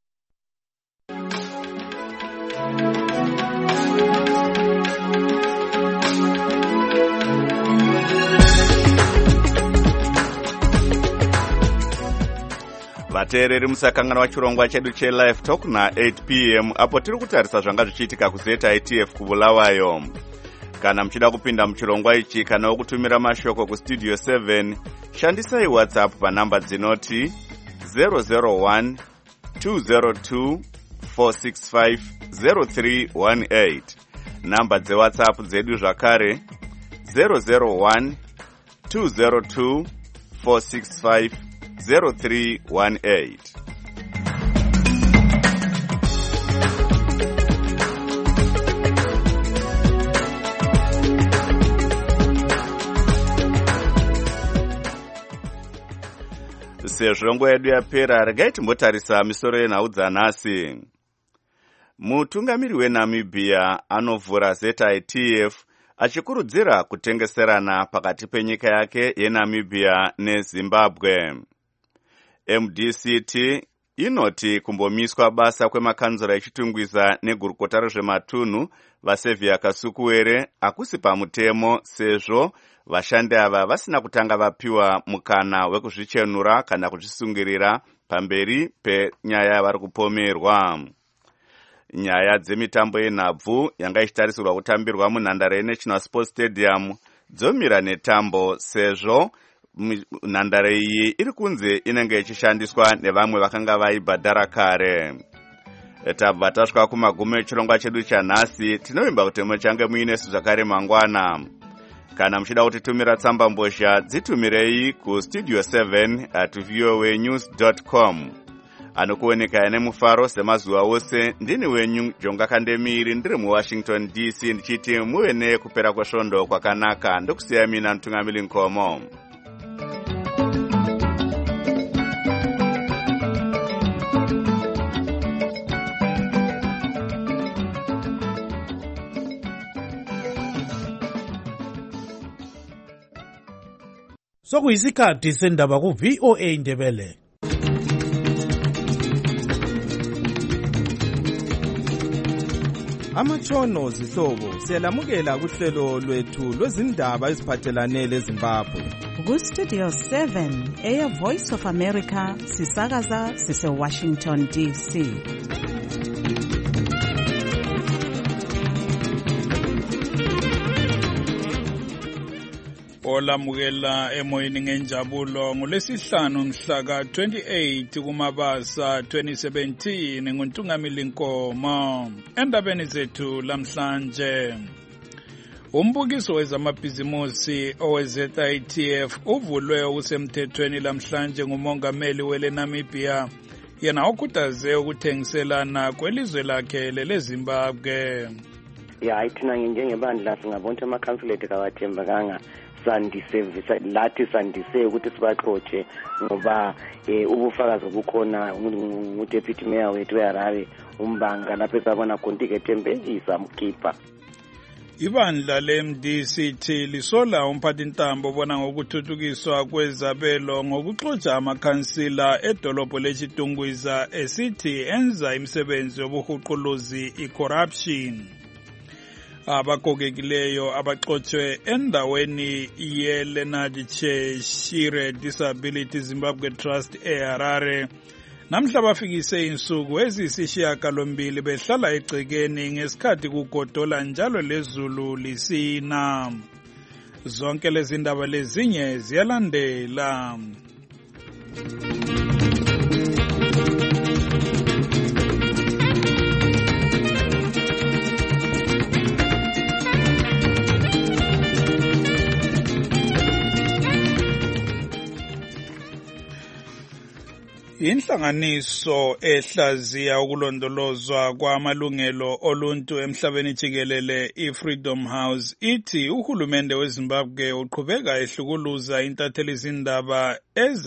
A: Vateereri musakangana wachirongwa chedu cheLive Talk na8 p.m. apo tiri kutarisa zvanga zvichiitika kuZITF kuBulawayo. Kana muchida kupinda muchirongwa ichi kana kutumira mashoko kuStudio 7, shandisai WhatsApp panhamba dzinoti 001 202 465 0318. Namba dzeWhatsApp dzedu zvakare 001 202 465 0318. Sezvo nguva yedu yapera, regai timbotarisa misoro yenhau dzanhasi. Mutungamiri weNamibia anovhura ZITF achikurudzira kutengeserana pakati penyika yake yeNamibia neZimbabwe. MDCT inoti kumbomiswa basa kwemakanzura echitungwiza negurukota rezvematunhu vaSevia Kasukuwere hakusi pamutemo sezvo vashandi ava vasina kutanga vapiwa mukana wekuzvichenura kana kuzvisungirira pamberi penyaya yavari kupomerwa. Nyaya dzemitambo yenhabvu yanga ichitarisirwa kutambirwa munhandare yeNational Sports Stadium dzomira netambo sezvo nhandare iyi iri kunze inenge ichishandiswa nevamwe vakanga vaibhadhara kare. Tabva tasvika kumagumo echirongwa chedu chanhasi. Tinovimba kuti muchange muinesu zvakare mangwana. Kana muchida kutitumira tsamba mbozha dzitumirei kustudio7@voanews.com. anokuoneka nemufaro semazuva ose. Ndini wenyu Jonga Kandemiri, ndiri muWashington DC, ndichiti muve nekupera kwesvondo kwakanaka. Ndokusiya mina Mtungamiri Nkomo.
U: Sokuyisikhathi sendaba ku VOA Ndebele.
V: Amatshono zihlobo siyalamukela kuhlelo lwethu lwezindaba eziphathelane leZimbabwe.
C: Ku Studio 7 Air Voice of America sisakaza sise Washington DC.
W: Olamukela emoyeni ngenjabulo ngolesihlanu mhla ka-28 kuMabasa 2017 nguNtungamiri Nkomo. Endabeni zethu lamhlanje, umbukiso wezamabhizimusi owe-ZITF uvulwe okusemthethweni lamhlanje ngumongameli weNamibia, yena okhuthaze ukuthengiselana kwelizwe lakhe leZimbabwe.
X: Thina njengebandla singabona ukuthi amakhansuleti kawathembekanga, sandise ukuthi sibaxotshe ngoba ubufakazi obukhona uDeputy Mayor wethu eHarare uMbanga lapho esabona kontiketi embenzisa mkhipha.
W: Ibandla le-MDCT lisola umphathintambo obona ngokuthuthukiswa kwezabelo ngokuxotsha amakhansila edolobho leChitungwiza esithi enza imisebenzi yobuhuquluzi i-corruption. Abagogekileyo abaxotshwe endaweni ye-Leonard Cheshire Disability Zimbabwe Trust eHarare namhla bafikise insuku eziyisishiyagalombili behlala egcekeni ngesikhathi kugodola njalo lezulu lisina. Zonke lezi ndaba lezinye ziyalandela. Inhlanganiso ehlaziya ukulondolozwa kwamalungelo oluntu emhlabeni jikelele iFreedom House ithi uhulumende weZimbabwe uqhubeka ehlukuluza intatheli zindaba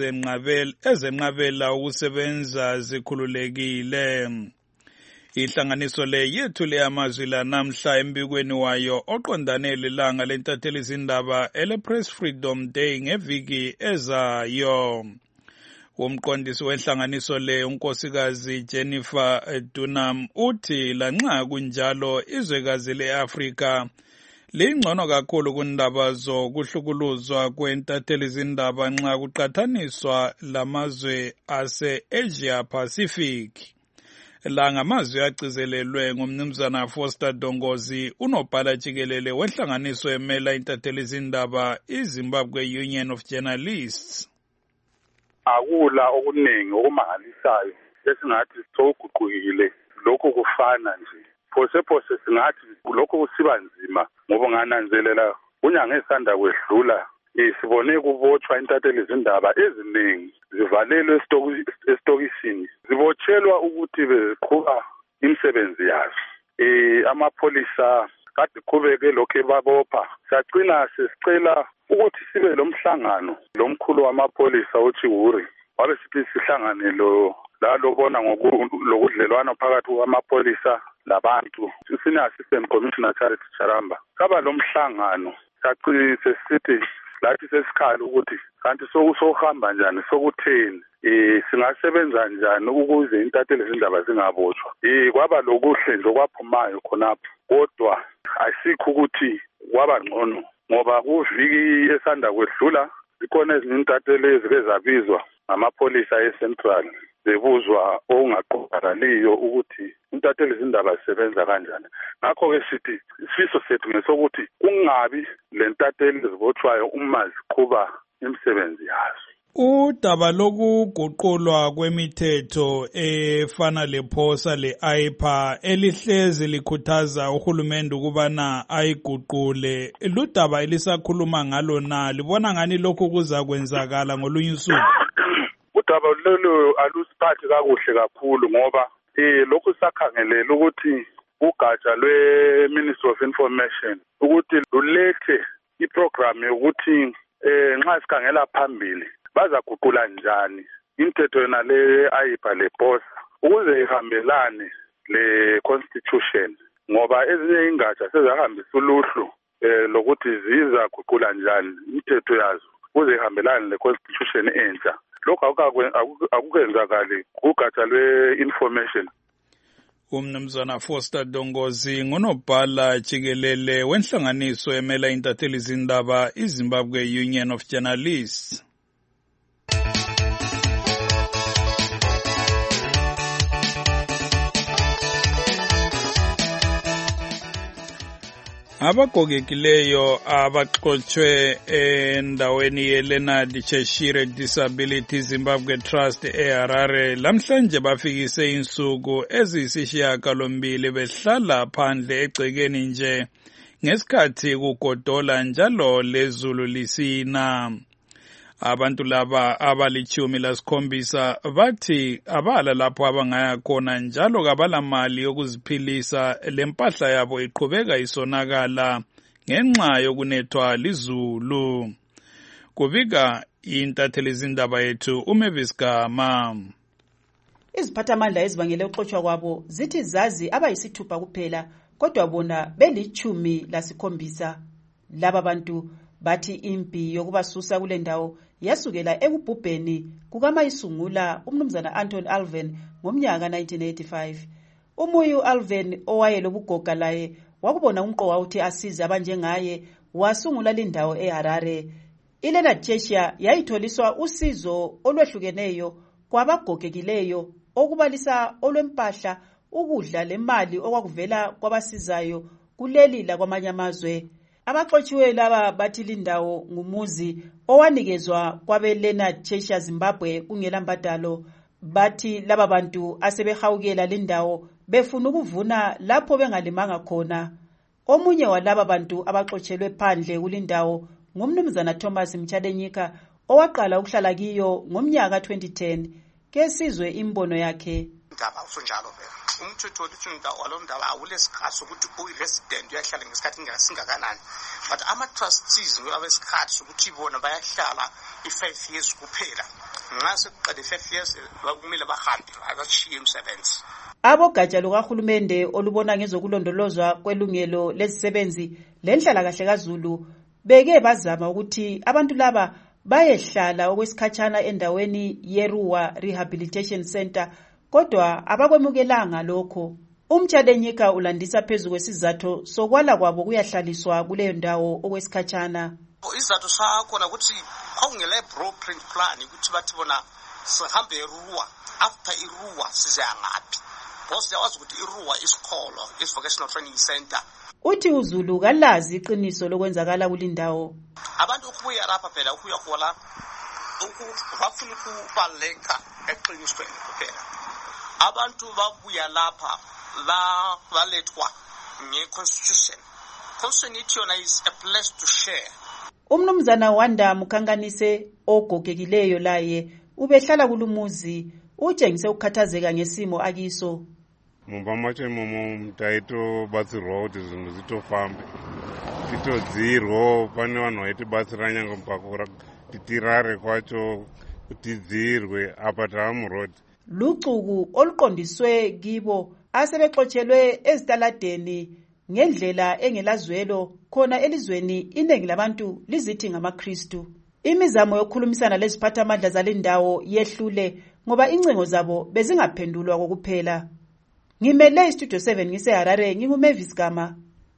W: ezenqabela ukusebenza zikhululekile. Ihlanganiso le yethule amazwi la namhla embikweni wayo oqondane lelanga lentatheli zindaba ele-Press Freedom Day ngeviki ezayo. Umqondisi wenhlanganiso le unkosikazi Jennifer Dunham uthi lanxa kunjalo izwekazi leAfrika lingcono kakhulu kundaba zokuhlukuluzwa kwentatheli zindaba nxa kuqathaniswa lamazwe ase-Asia Pacific. La ngamazwi agcizelelwe ngumnumzana Foster Dongozi, unobhala jikelele wenhlanganiso emela intatheli zindaba iZimbabwe Union of Journalists.
Q: Akula okuningi okumangalisayo esingathi sokuguqukile, lokho kufana nje phose singathi lokho kusiba nzima ngoba ngananzelela unyanga esanda kwedlula sibone kubotshwa intatheli zindaba eziningi zivalelwe esitokisini, zibotshelwa ukuthi beziqhuba imisebenzi yazo. Amapholisa kade qhubeke lokho ebabopha, sacina sesicela ukuthi sibe lomhlangano lomkhulu wamapholisa uChiwuri wabe sithi sihlangane lobona ngokudlelwana phakathi kwamapholisa labantu, senior assistant commissioner Charity Charamba. Kaba lomhlangano sacise sithi lathi sesikhala ukuthi kanti sokuhamba njani, sokutheni, singasebenza njani ukuze intatheli zindaba zingabotshwa. Kwaba lokuhle nje okwaphumayo khonapho, kodwa asikho ukuthi kwaba ngcono ngoba kuviki esanda kwedlula zikhona ezinye intatheli ezike zabizwa ngamapholisa eCentral zebuzwa okungaqondakaliyo ukuthi intatheli zindaba zisebenza kanjani. Ngakho-ke sithi isifiso sethu ngesokuthi kungabi le ntatheli zibotshwayo uma ziqhuba imisebenzi yazo.
W: Udaba lokuguqulwa kwemithetho efana lephosa le-AIPA elihlezi likhuthaza uhulumende ukubana ayiguqule, ludaba elisakhuluma ngalo na libona ngani lokhu kuza kwenzakala ngolunye usuku?
Q: Udaba lolo alusiphathi kakuhle kakhulu ngoba lokhu sakhangelela ukuthi ugatsha lwe-Ministry of Information ukuthi lulethe iprogram yokuthi nxa sikhangela phambili bazaguqula njani imithetho yona le ayipha leposa ukuze ihambelane le-constitution ngoba ezinye ingatsha sezahambisa uluhlu lokuthi zizaguqula njani imithetho yazo ukuze ihambelane le-constitution entsha. Lokhu akukenzakali kugatsha lwe-information.
W: Umnumzana Foster Dongozi ngunobhala jikelele wenhlanganiso emela intatheli zindaba iZimbabwe Union of Journalists. Abagogekileyo abaxoxwe endaweni yeLeonard Cheshire Disability Zimbabwe Trust eHarare lamhlanje bafikise insuku eziyisishiyagalombili behlala phandle egcekeni nje ngesikhathi kugodola njalo lezulu lisina. Abantu laba abali-17 bathi abala lapho abangaya khona njalo kabala mali yokuziphilisa lempahla yabo iqhubeka isonakala ngenxa yokunethwa lizulu. Kubika intatheli zindaba yethu uMavis Gama.
E: Iziphathamandla ezibangele uxoxwa kwabo zithi zazi abayisithupha kuphela kodwa bona beli-17. Laba bantu bathi impi yokubasusa kule ndawo yasukela ekubhubheni kukamayisungula umnumzana Anton Alven ngomnyaka 1985. Umuyu Alven owayelobugoga laye wakubona umqoka uthi asize abanjengaye wasungula lindawo eHarare. iLeonard Cheshire yayitholiswa usizo olwehlukeneyo kwabagogekileyo okubalisa olwempahla, ukudla lemali okwakuvela kwabasizayo kuleli lakwamanye amazwe. Abaxotshiwe laba bathi lindawo ngumuzi owanikezwa kwabe-Leonard Cheshire Zimbabwe kungela mbadalo. Bathi laba bantu asebehawukela lindawo befuna ukuvuna lapho bengalimanga khona. Omunye walaba bantu abaxotshelwe phandle kulindawo ngumnumzana Thomas Mchadenyika owaqala ukuhlala kiyo ngomnyaka 2010. Kesizwe imbono yakhe.
G: Indaba usunjalo vele. Umthetho othi walomndaba awulesikhathi ukuthi uyi-resident uyahlala ngesikhathi singakanani, but ama-trustees abesikhathi sokuthi bona bayahlala i-5 years kuphela. Nxa sekuqede 5 years kumele bahambe abashiye umsebenzi.
E: Abogatsha lukahulumende olubona ngezokulondolozwa kwelungelo lezisebenzi lenhlalakahle kaZulu beke bazama ukuthi abantu laba bayehlala okwesikhatshana endaweni yeRuwa Rehabilitation Center, kodwa abakwemukelanga lokho. Umchadenyika ulandisa phezu kwesizathu sokwala kwabo kuyahlaliswa kuleyo ndawo okwesikhatshana.
G: Izathu sakhona ukuthi awungele blueprint plan ukuthi bathi bona sihambe eRuwa, after iRuwa sizangaphi. Boss yawazi ukuthi iRuwa isikolo, is vocational training center.
E: Uthi uZulu kalazi iqiniso lokwenzakala kulindawo.
G: Abantu ukubuya lapha phela ukuya khola bafuna ukubaleka eqinisweni kuphela. Abantu babuya lapha balethwa nge-constitution. Constitution ithi yona is a place to share.
E: Umnumzana Wanda Mukhanganise ogogekileyo laye ubehlala kulumuzi utshengise ukukhathazeka ngesimo akiso.
H: Mumba macho imomo mtaito batsirwa kuti zvinhu zvitofambe titodzirwa pane vanhu vaitibatsira nyanga mpaka titirare kwacho kutidzirwe apa tava murodi.
E: Lucuku oluqondiswe kibo asebexotshelwe ezitaladeni ngendlela engelazwelo khona elizweni iningi labantu lizithi ngamaKristu. Imizamo yokukhulumisana leziphathamandla zalendawo yehlule ngoba incengo zabo bezingaphendulwa kokuphela. Ngimele Studio 7 ngiseHarare nginguMavis Gama.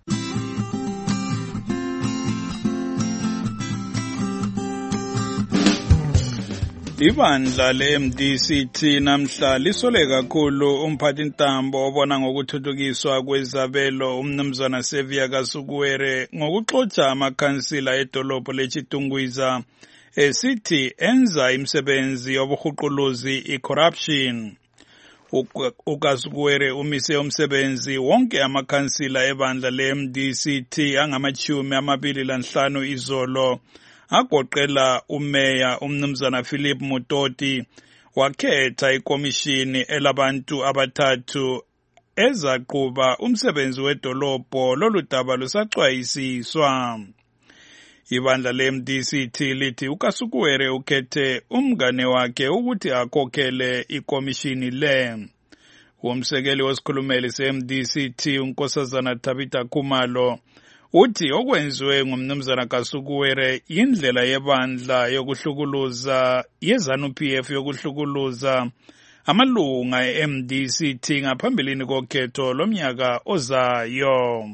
W: Ibandla le-MDCT namhla lisole kakhulu umphathintambo obona ngokuthuthukiswa kwezabelo umnumzana Sevia Kasukuwere ngokuxotsha amakhansila edolobho leChitungwiza esithi enza imisebenzi yobuhuquluzi i-corruption. uKasukuwere umise umsebenzi wonke amakhansila ebandla le-MDCT angama-25 izolo agoqela umeya umnumzana Philip Mutoti, wakhetha ikomishini elabantu abathathu ezaquba umsebenzi wedolobho lolu daba lusaxwayisiswa. Ibandla le-MDC lithi uKasukuwere ukhethe umngane wakhe ukuthi akhokhele ikomishini le. Umsekeli wesikhulumeli se-MDC uNkosazana Tabitha Khumalo uthi okwenziwe ngumnumzana Kasukuwere indlela yebandla yokuhlukuluza yeZANU-PF yokuhlukuluza amalunga e-MDC ngaphambilini kokhetho lomnyaka ozayo.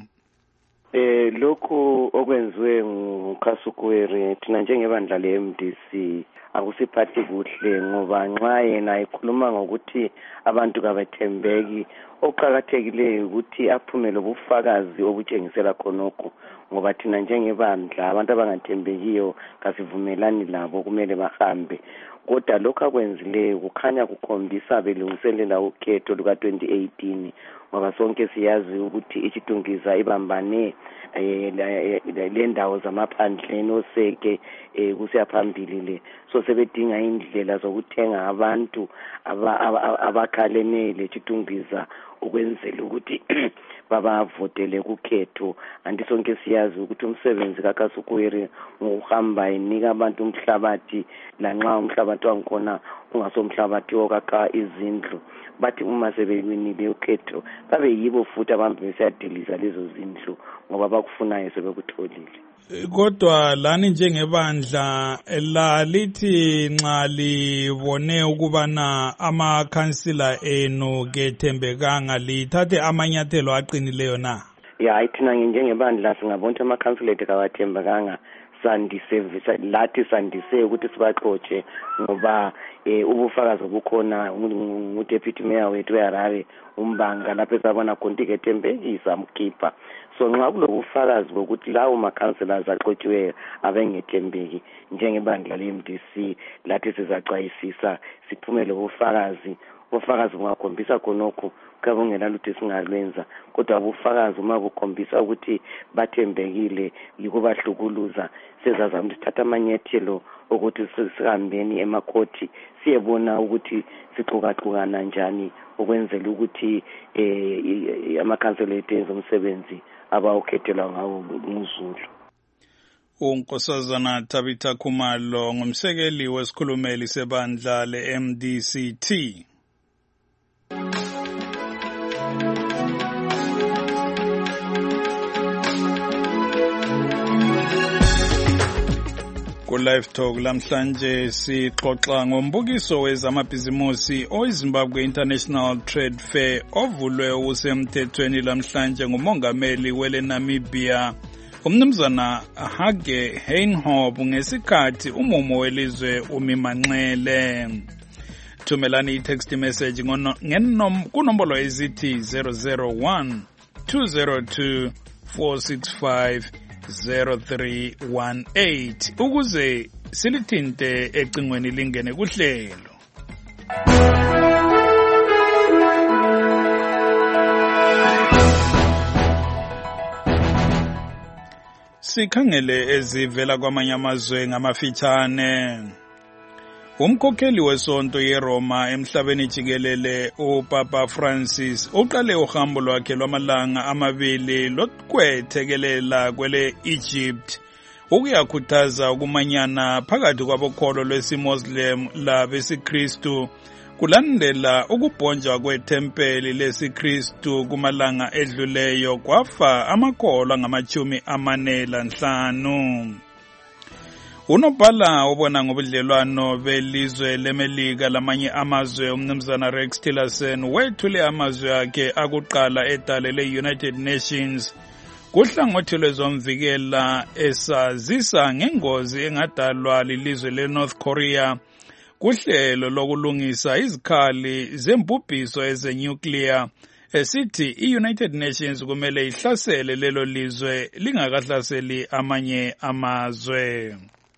X: Lokhu okwenziwe nguKasukuwere thina njengebandla le-MDC akusiphathi kuhle ngoba nxa yena ekhuluma ngokuthi abantu kabathembeki okuqakathekileyo ukuthi aphume lobufakazi obutshengisela khonokho ngoba thina njengebandla abantu abangathembekiyo kasivumelani labo kumele bahambe. Kodwa lokho akwenzileyo kukhanya kukhombisa belungiselela ukhetho luka-2018 ngoba sonke siyazi ukuthi iChitungiza ibambane le ndawo zamaphandleni oseke kusiya phambili le. So sebedinga indlela zokuthenga abantu abakhalene leChitungiza ukwenzela ukuthi babavotele kukhetho. Anti sonke siyazi ukuthi umsebenzi kaKasukuwere ngokuhamba enika abantu umhlabathi lanxa umhlabathi wangikhona ungasomhlabathi okaka izindlu. Bathi uma sebewinile ukhetho babe yibo futhi abantu besiyadiliza lezo zindlu ngoba bakufunayo sebekutholile.
W: Kodwa lani njengebandla lithi nxa libone ukubana amakhansila enu kethembekanga lithathe amanyathelo aqinileyo na?
X: Ya thina njengebandla singabona amakhansila ethu kawathembekanga lathi sandise ukuthi sibaxotshe ngoba ubufakazi obukhona uDeputy Mayor wethu eHarare umbanga lapho esabona Kontike Tembekisa amkhipha. So nxa kulobufakazi bokuthi lawo makhansela axotshiweyo abengethembeki njengebandla le-MDC lathi sizaxwayisisa siphumele ubufakazi bungakhombisa khonokho kabongela lutho singalwenza kodwa ubufakazi uma bukhombisa ukuthi bathembekile yikubahlukuluza sezazama ukuthatha amanyathelo ukuthi sihambeni emakhoti siyebona ukuthi sixukaxukana njani ukwenzela ukuthi amakhansela ethu enze umsebenzi abawukhethelwa ngawo nguzulu.
W: uNkosazana Tabitha Khumalo ngumsekeli wesikhulumeli sebandla le-MDC. Ku-Live Talk lamhlanje sixoxa ngombukiso wezamabhizimusi oyiZimbabwe International Trade Fair ovulwe usemthethweni lamhlanje ngumongameli weleNamibia umnumzana Hage Geingob ngesikhathi umumo welizwe umimanxele. Thumelani i-text message kunombolo ezithi 001 202 465 0318 ukuze silithinte ecingweni lingene kuhlelo. Sikhangele ezivela kwamanye amazwe ngamafitshane. Umkhokheli wesonto yeRoma emhlabeni jikelele uPapa Francis uqale uhambo lwakhe lwamalanga amabili lokwethekelela kwele Egypt ukuyakhuthaza ukumanyana phakathi kwabokholo lwesiMuslim labesiKristu kulandela ukubhonjwa kwethempeli lesiKristu kumalanga edluleyo kwafa amakholwa ngama-45. Unobhala obona ngobudlelwano belizwe leMelika lamanye amazwe umnumzana Rex Tillerson wethule amazwe akhe akuqala edale le-United Nations kuhlangothi lwezomvikela esazisa ngengozi engadalwa lilizwe le-North Korea kuhlelo lokulungisa izikhali zembubhiso ezenuclear esithi i-United Nations kumele ihlasele lelo lizwe lingakahlaseli amanye amazwe.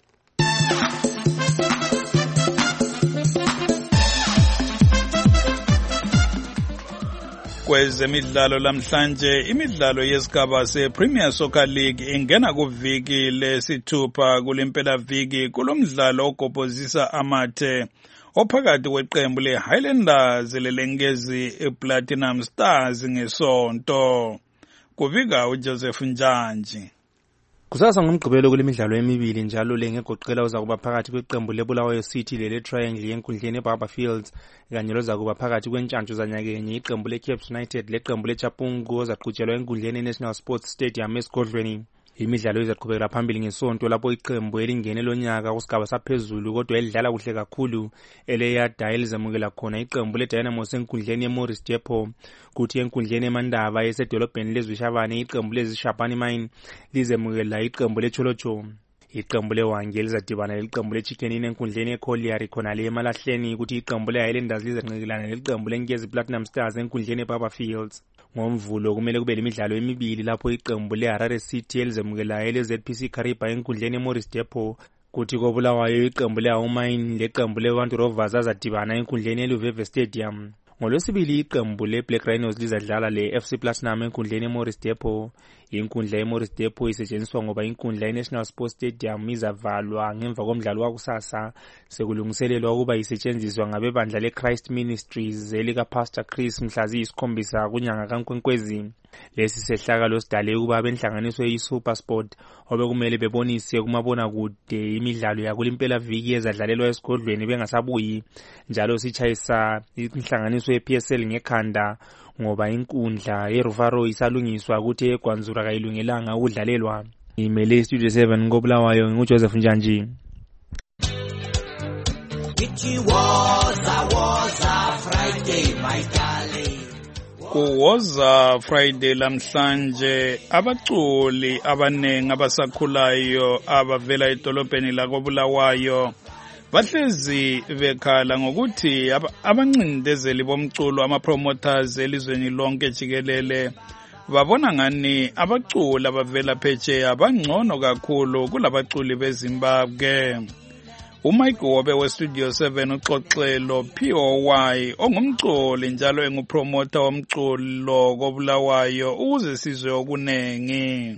W: Kwezemidlalo lamhlanje imidlalo yesigaba se-Premier Soccer League ingena kuviki lesithupha kulempelaviki kulomdlalo ogobhozisa amathe ophakathi kweqembu le-Highlanders lelengezi Platinum Stars ngesonto. Kubika uJoseph Njanji.
I: Kusasa ngomgqibelo kule midlalo emibili njalo lengegoqela uzakuba phakathi kweqembu leBulawayo City lele-Triangle yenkundleni eBarberfields kanye lozakuba phakathi kwentshantshu zanyakenye iqembu leCape United leqembu leChapungu ozaqhutshelwa enkundleni eNational Sports Stadium esigodlweni. Imidlalo izaqhubekela phambili ngesonto lapho iqembu elingene lonyaka kusigaba saphezulu kodwa elidlala kuhle kakhulu eleYada elizamukela khona iqembu leDynamos enkundleni eMorris Depot, kuthi enkundleni eMandaba esedolobheni leZwishavane iqembu leZishabani Mine lizamukela iqembu leCholocho. Iqembu leWange lizadibana leqembu leChicken Inn enkundleni eCollier khonale eMalahleni, kuthi iqembu leHighlanders lizanqikilana leqembu leNkezi Platinum Stars enkundleni eBarberfields. Ngomvulo kumele kube lemidlalo emibili lapho iqembu leHarare City elizamukela eleZPC Kariba enkundleni eMorris Depot, kuthi koBulawayo iqembu leHaumine leqembu leBantu Rovers azadibana enkundleni eLuveve Stadium. NgoLwesibili iqembu leBlack Rhinos lizadlala leFC Platinum enkundleni eMorris Depot. Inkundla eMorris Depot isetshenziswa ngoba inkundla eNational Sports Stadium izavalwa ngemva komdlalo wakusasa sekulungiselelwa ukuba isetshenziswa ngabebandla leChrist Ministries elikaPastor Chris mhla ziyisi-7 kunyanga kaNkwenkwezi. Lesi sehlakalo sidale ukuba abenhlanganiso yeSuperSport obekumele bebonise kumabonakude imidlalo yakulimpela viki ezadlalelwa esigodlweni bengasabuyi, njalo sitshayisa inhlanganiso yePSL ngekhanda ngoba inkundla yeRuvaro isalungiswa ukuthi eGwanzura kayilungelanga ukudlalelwa. Imele Studio 7 koBulawayo nguJoseph Njanji.
W: Kuwoza Friday lamhlanje abaculi abanengi abasakhulayo abavela edolobheni lakoBulawayo bahlezi bekhala ngokuthi abancindezeli bomculo ama-promoters elizweni lonke jikelele babona ngani abaculi abavela phetsheya bangcono kakhulu kulabaculi beZimbabwe. uMike Wobe weStudio 7 uxoxelo POY ongumculi njalo engupromota womculo koBulawayo ukuze sizwe okunengi.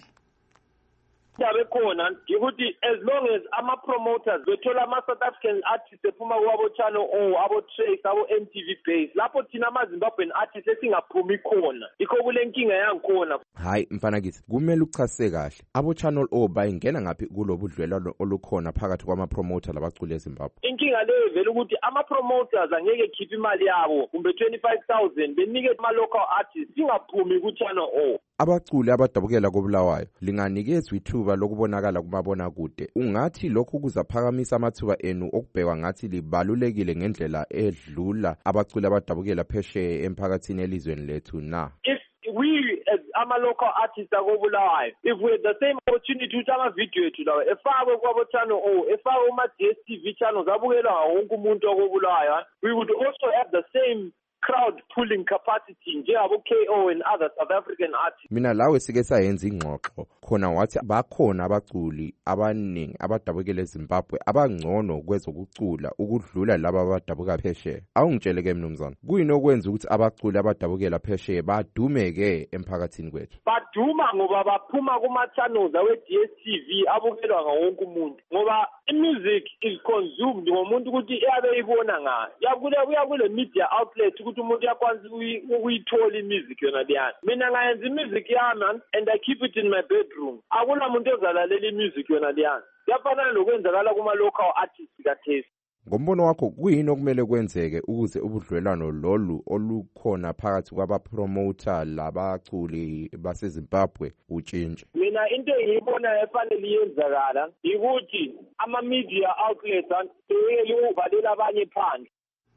J: Yabe khona ukuthi as long as ama-promoters bethola ama-South African artists ephuma kwabo Channel O, abo Trace, abo MTV Base, lapho thina ama-Zimbabwean artists esingaphumi khona ikho kule nkinga yangikhona.
K: Hayi mfanakithi, kumele uchasise kahle abo Channel O bayingena ngaphi kulobudlelwano olukhona phakathi kwama-promoter labaculi eZimbabwe?
J: Inkinga leyo vele ukuthi ama-promoters angeke khipha imali yabo kumbe 25,000 benike ama-local artists singaphumi ku-Channel O.
K: Abaculi abadabukela koBulawayo linganikezwe ithuba lokubonakala kumabonakude. Ungathi lokhu kuzaphakamisa amathuba enu okubhekwa ngathi libalulekile ngendlela edlula abaculi abadabukela phesheya emphakathini elizweni lethu na?
J: If we as ama-local artists akoBulawayo, if we had the same opportunity ukuthi ama-video ethu lawa efakwe kwabo Channel O, efakwe kuma-DSTV channels abukelwa wonke umuntu akoBulawayo, we would also have the same crowd pulling capacity njengabo KO and other South African artists.
K: Mina lawe sike sayenza ingxoxo khona wathi bakhona abaculi abaningi abadabukela eZimbabwe abangcono kwezokucula ukudlula laba abadabuka phesheya. Awungitsheleke mnumzana, kuyini okwenza ukuthi abaculi abadabukela phesheya badumeke emphakathini kwethu?
J: Baduma ngoba baphuma kuma-channels awe-DSTV abukelwa ngawonke umuntu, ngoba i-music is consumed ngomuntu ukuthi eyabe ibona ngayo yakule media outlet ukuthi umuntu uyakwazi ukuyithola i-music yona leyana. Mina ngayenza i-music yami and I keep it in my bedroom. Akuna muntu ozalalela i-music yona leyana. Kuyafana nokwenzakala kuma-local artists kathesi.
K: Ngombono wakho kuyini okumele kwenzeke ukuze ubudlelwano lolu olukhona phakathi kwabapromoter labaculi baseZimbabwe utshintshe?
J: Mina into engiyibona efanele iyenzakala ukuthi ama-media outlets ayele uvalela abanye phandle.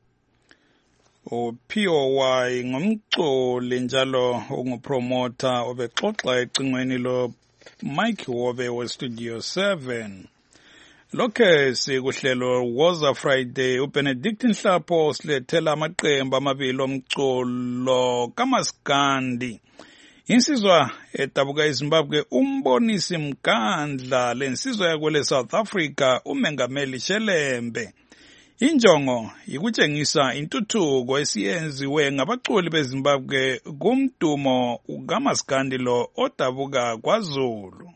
W: POY ngumculi njalo ungupromota obexoxa ecingweni lo Mike Wobe weStudio 7. Lokhe sikuhlelo Woza Friday uBenedict Nhlapho silethela amaqembu amabili omculo kaMaskandi. Insizwa edabuka eZimbabwe umbonisi Mkandla, lensizwa yakwele South Africa uMengameli Shelembe. Injongo yikutshengisa intuthuko esiyenziwe ngabaculi beZimbabwe kumdumo kaMaskandi lo odabuka kwaZulu.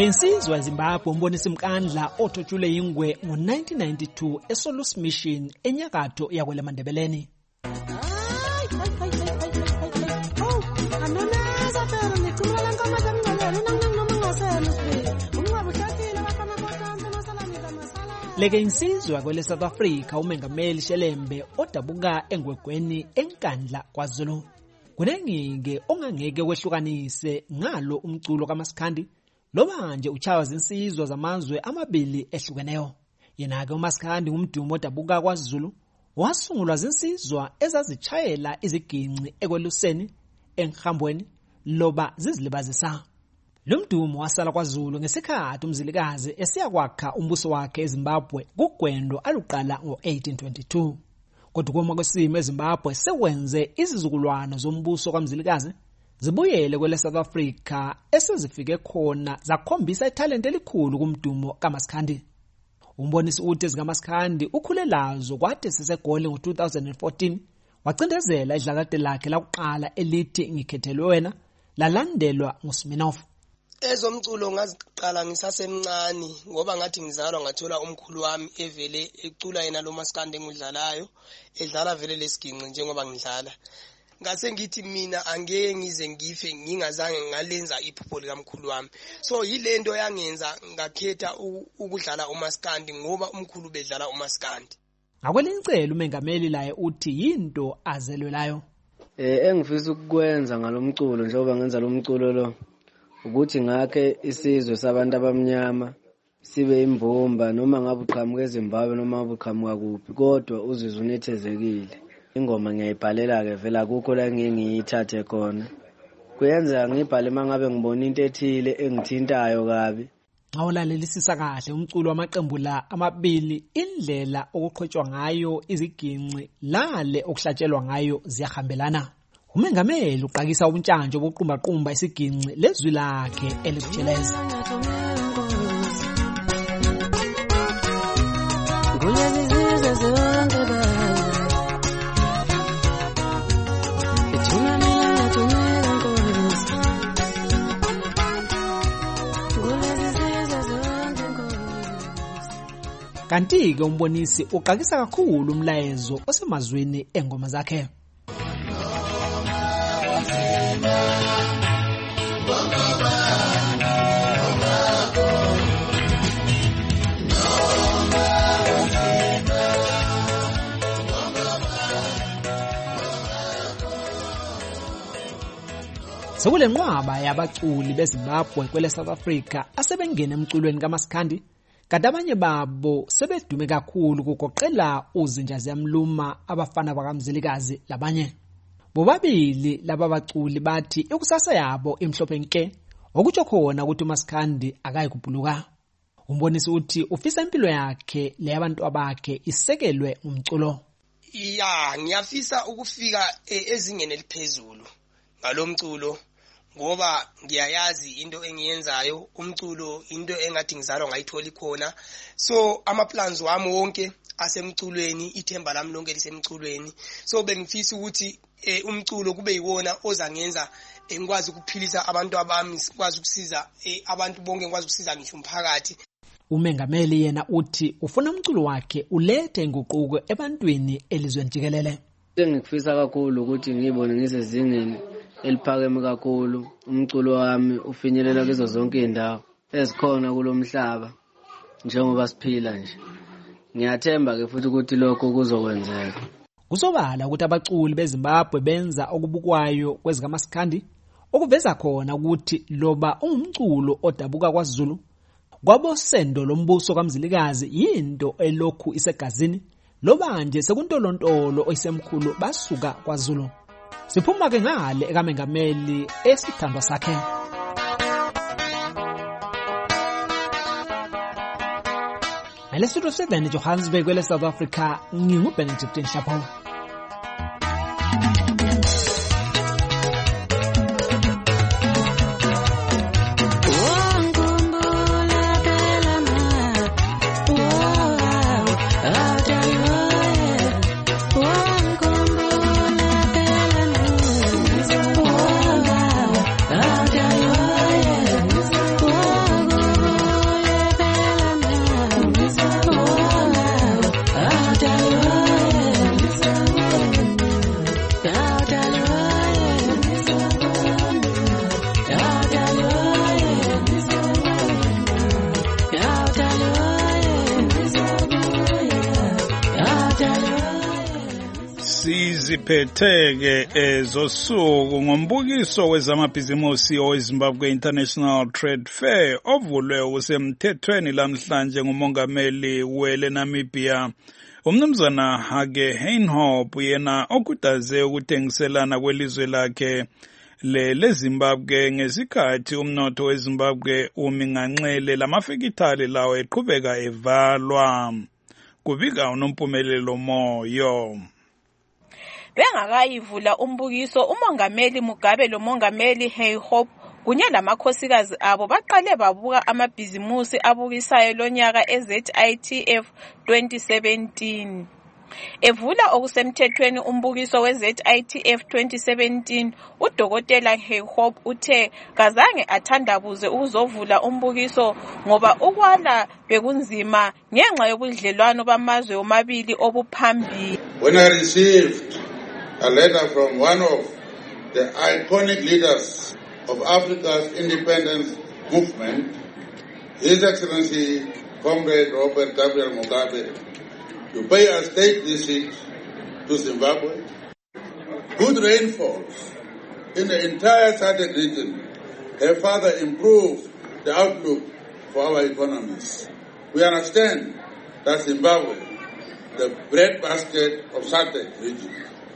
L: Insizwa eZimbabwe umbonisa imkandla othotshule ingwe ngo-1992 eSolus Mission enyakatho yakwelemandebeleni. Leke insizwa kwele South Africa umengameli Shelembe odabuka engwegweni enkandla kwaZulu. Kunengike ongangeke kwehlukanise ngalo umculo kaMaskandi lo manje uchawa zinsizwa zamazwe amabili ehlukeneyo. Yena ke uMaskandi ngumdumo odabuka kwaZulu wasungulwa zinsizwa ezazichayela iziginci ekweluseni enhambweni loba zizilibazisa. Lo mdumo wasala kwaZulu ngesikhathi umzilikazi esiyakwakha umbuso wakhe eZimbabwe kugwendo aluqala ngo-1822. Kodwa ukuma kwesimo eZimbabwe sewenze izizukulwana zombuso kaMzilikazi zibuyele kwele South Africa esezifike khona zakhombisa italent elikhulu kumdumo kaMaskandi. Umbonisi uthi zikaMaskandi ukhule lazo kwathi sisegoli ngo-2014 wacindezela idlakade lakhe lakuqala elithi ngikhethelwe wena lalandelwa nguSminoff.
M: Ezomculo ngaziqala ngisasemncane ngoba ngathi ngizalwa ngathola umkhulu wami evele ecula yena lo Maskandi engidlalayo edlala vele lesiginci njengoba ngidlala. Ngase ngithi mina angeke ngize ngife ngingazange ngalenza iphupho likamkhulu wami. So yilento yangenza ngakhetha ukudlala uMaskandi ngoba umkhulu bedlala uMaskandi.
L: Ngakwelinqela umengameli laye uthi yinto azelwelayo.
N: Engifisa ukukwenza ngalomculo njengoba ngenza lo mculo lo ukuthi ngakhe isizwe sabantu abamnyama sibe imbumba noma ngabe uqhamuka eZimbabwe noma ngabe uqhamuka kuphi kodwa uzizwe unethezekile. Ingoma ngiyayibhalela ke vela akukho la ngiyithathe khona. Kuyenza ngibhale mangabe ngibona into ethile engithintayo kabi.
L: Ngawulalelisisa kahle umculo wamaqembu la amabili indlela okuqhwetshwa ngayo iziginci lale okuhlatshelwa ngayo ziyahambelana. Umengameli uqakisa ubuntshantsho bokuqumbaqumba isiginci lezwi lakhe elikutsheleza. Kanti-ke umbonisi uqakisa kakhulu umlayezo osemazweni engoma zakhe. Sekule nqwaba yabaculi beZimbabwe kwele South Africa asebengena emculweni kaMaskandi, kanti abanye babo sebedume kakhulu kugoqela uZinjazi Yamluma abafana bakaMzilikazi labanye. Bobabili laba baculi bathi ikusasa yabo imhlophe nke, okutsho khona ukuthi uMaskandi akayikubhuluka. Umbonisi uthi ufisa impilo yakhe leyabantu abakhe isekelwe umculo.
M: Ngiyafisa ukufika ezingeni eliphezulu ngalomculo ngoba ngiyayazi into engiyenzayo, umculo into engathi ngizalwa ngayithola khona. So ama plans wami wonke asemculweni, ithemba lami lonke lisemculweni. So bengifisa ukuthi umculo kube yiwona ozangenza ngikwazi ukuphilisa abantu abami, ngikwazi ukusiza abantu bonke, ngikwazi ukusiza ngisho umphakathi.
L: Umengameli yena uthi ufuna umculo wakhe ulethe inguquko ebantwini elizweni jikelele.
N: Ngikufisa kakhulu ukuthi ngibone ngisezingeni eliphakeme kakhulu, umculo wami ufinyelela kuzo zonke indawo ezikhona kulomhlaba njengoba siphila nje. Ngiyathemba ke futhi ukuthi lokho kuzokwenzeka.
L: Kusobala ukuthi abaculi beZimbabwe benza okubukwayo kwezikaMaskandi okuveza khona ukuthi loba ungumculo odabuka kwaZulu kwabosendo lombuso kaMzilikazi yinto elokhu isegazini loba nje sekuntolontolo oyisemkhulu basuka kwaZulu. Siphuma ke ngale ekamengameli esithandwa sakhe. Lesotho 7 Johannesburg kwele South Africa nginguBenedict Nhlapho.
W: siziphetheke ezosuku ngombukiso wezamabhizimusi oweZimbabwe International Trade Fair ovulwe usemthethweni lamhlanje ngumongameli weNamibia umnumzana Hage Geingob yena okutaze ukuthengiselana kwelizwe lakhe leZimbabwe ngesikhathi umnotho weZimbabwe uminganxele lamafekithali lawo eqhubeka evalwa kubika unompumelelo moyo.
B: Bengakayivula umbukiso umongameli Mugabe lomongameli Geingob kunye lamakhosikazi abo baqale babuka amabhizimusi abukisayo lonyaka eZITF 2017. Evula okusemthethweni umbukiso weZITF 2017, uDokotela Geingob uthe kazange athandabuze ukuzovula umbukiso ngoba ukwala bekunzima ngenxa yobudlelwano bamazwe omabili obuphambili.
D: When I received a letter from one of the iconic leaders of Africa's independence movement, His Excellency Comrade Robert Gabriel Mugabe, to pay a state visit to Zimbabwe, good rainfalls in the entire SADC region have further improved the outlook for our economies. We understand that Zimbabwe, the breadbasket of SADC region.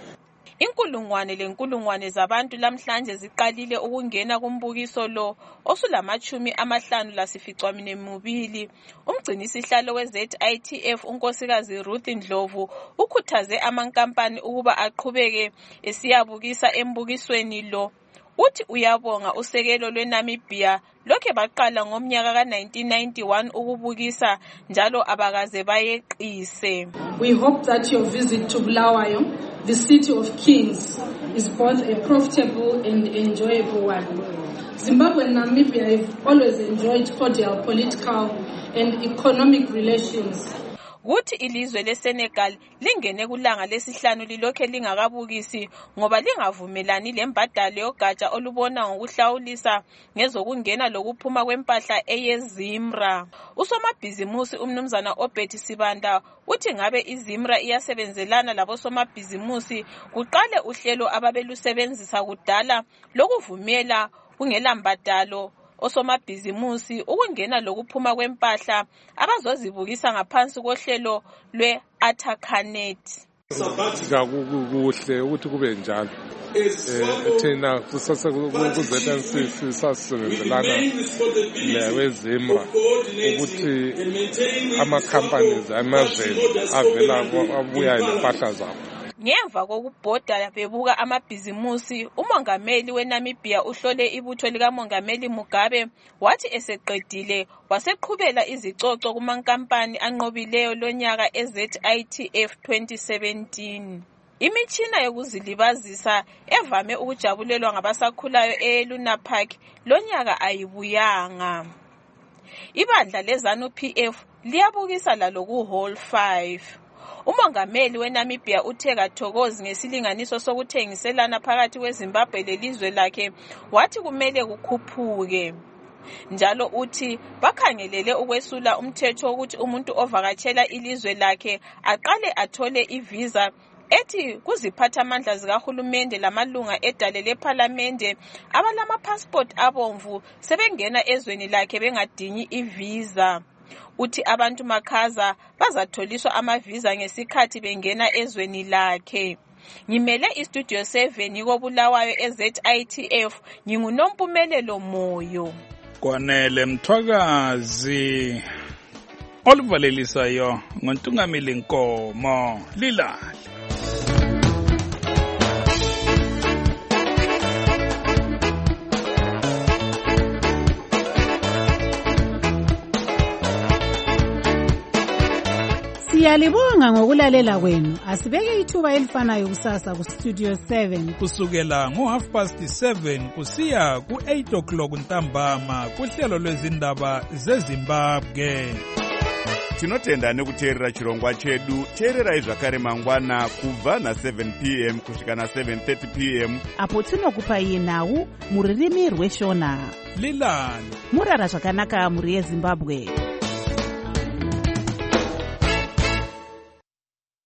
B: Inkulungwane zabantu lamhlanje ziqalile ukungena kumbukiso lo osulamachumi amahlanu lasificaminwembili. Umgcinisihlalo weZITF unkosikazi Ruth Ndlovu ukhuthaze amankampani ukuba aqhubeke esiyabukisa embukisweni lo. Uthi uyabonga usekelo lweNamibia lokhe baqala ngomnyaka ka1991 ukubukisa njalo abakaze bayeqise.
O: We hope that your visit to Bulawayo, the city of kings, is both a profitable and enjoyable one. Zimbabwe and Namibia have always enjoyed cordial political and economic relations.
B: Kuthi ilizwe leSenegal lingene kulanga lesihlanu lilokhe lingakabukisi ngoba lingavumelani lembadalo yogatsha olubona ngokuhlawulisa ngezokungena lokuphuma kwempahla eyeZimra. Usomabhizimusi umnumzana Obert Sibanda uthi ngabe iZimra iyasebenzelana labosomabhizimusi kuqale uhlelo ababelusebenzisa kudala lokuvumela kungelambadalo osomabhizimusi ukungena lokuphuma kwempahla abazozibukisa ngaphansi kohlelo lwe-Atacanet.
P: Kuhle ukuthi kube njalo. Thina kuZNC sisasebenzelana neweZimra ukuthi ama-companies amazweni avela abuya nempahla zabo.
B: Ngemva kokubhoda bebuka amabhizimusi, umongameli weNamibia uhlole ibutho likamongameli Mugabe wathi eseqedile waseqhubela izicoco kumankampani anqobileyo lonyaka eZITF 2017. Imitshina yokuzilibazisa evame ukujabulelwa ngabasakhulayo eLuna Park lonyaka ayibuyanga. Ibandla leZANU-PF liyabukisa lalo ku-Hall 5. Umongameli weNamibia uthe kathokozi ngesilinganiso sokuthengiselana phakathi kweZimbabwe lelizwe lakhe wathi kumele kukhuphuke. Njalo uthi bakhangelele ukwesula umthetho ukuthi umuntu ovakatshela ilizwe lakhe aqale athole ivisa ethi kuziphathamandla zikahulumende lamalunga edale lephalamende abalama-passport abomvu sebengena ezweni lakhe bengadinyi ivisa. Uthi abantu makhaza bazatholiswa amavisa ngesikhathi bengena ezweni lakhe. Ngimele iStudio 7 koBulawayo eZITF, ngingunompumelelo moyo.
W: Kwanele Mthwakazi oluvalelisayo ngoNtungamili Nkomo Lilali.
C: Siyalibonga ngokulalela kwenu. Asibeke ithuba elifanayo kusasa kuStudio 7
W: kusukela ngo7:30 kusiya ku8:00 ntambama kuhlelo lwezindaba zeZimbabwe.
A: Tinotenda nekuteerera chirongwa chedu. Teererai zvakare mangwana kubva na7 p.m. kusvika na7:30 p.m.
C: apo tinokupai nhau muririmi rweshona.
W: Lilani
C: murara zvakanaka muri yeZimbabwe.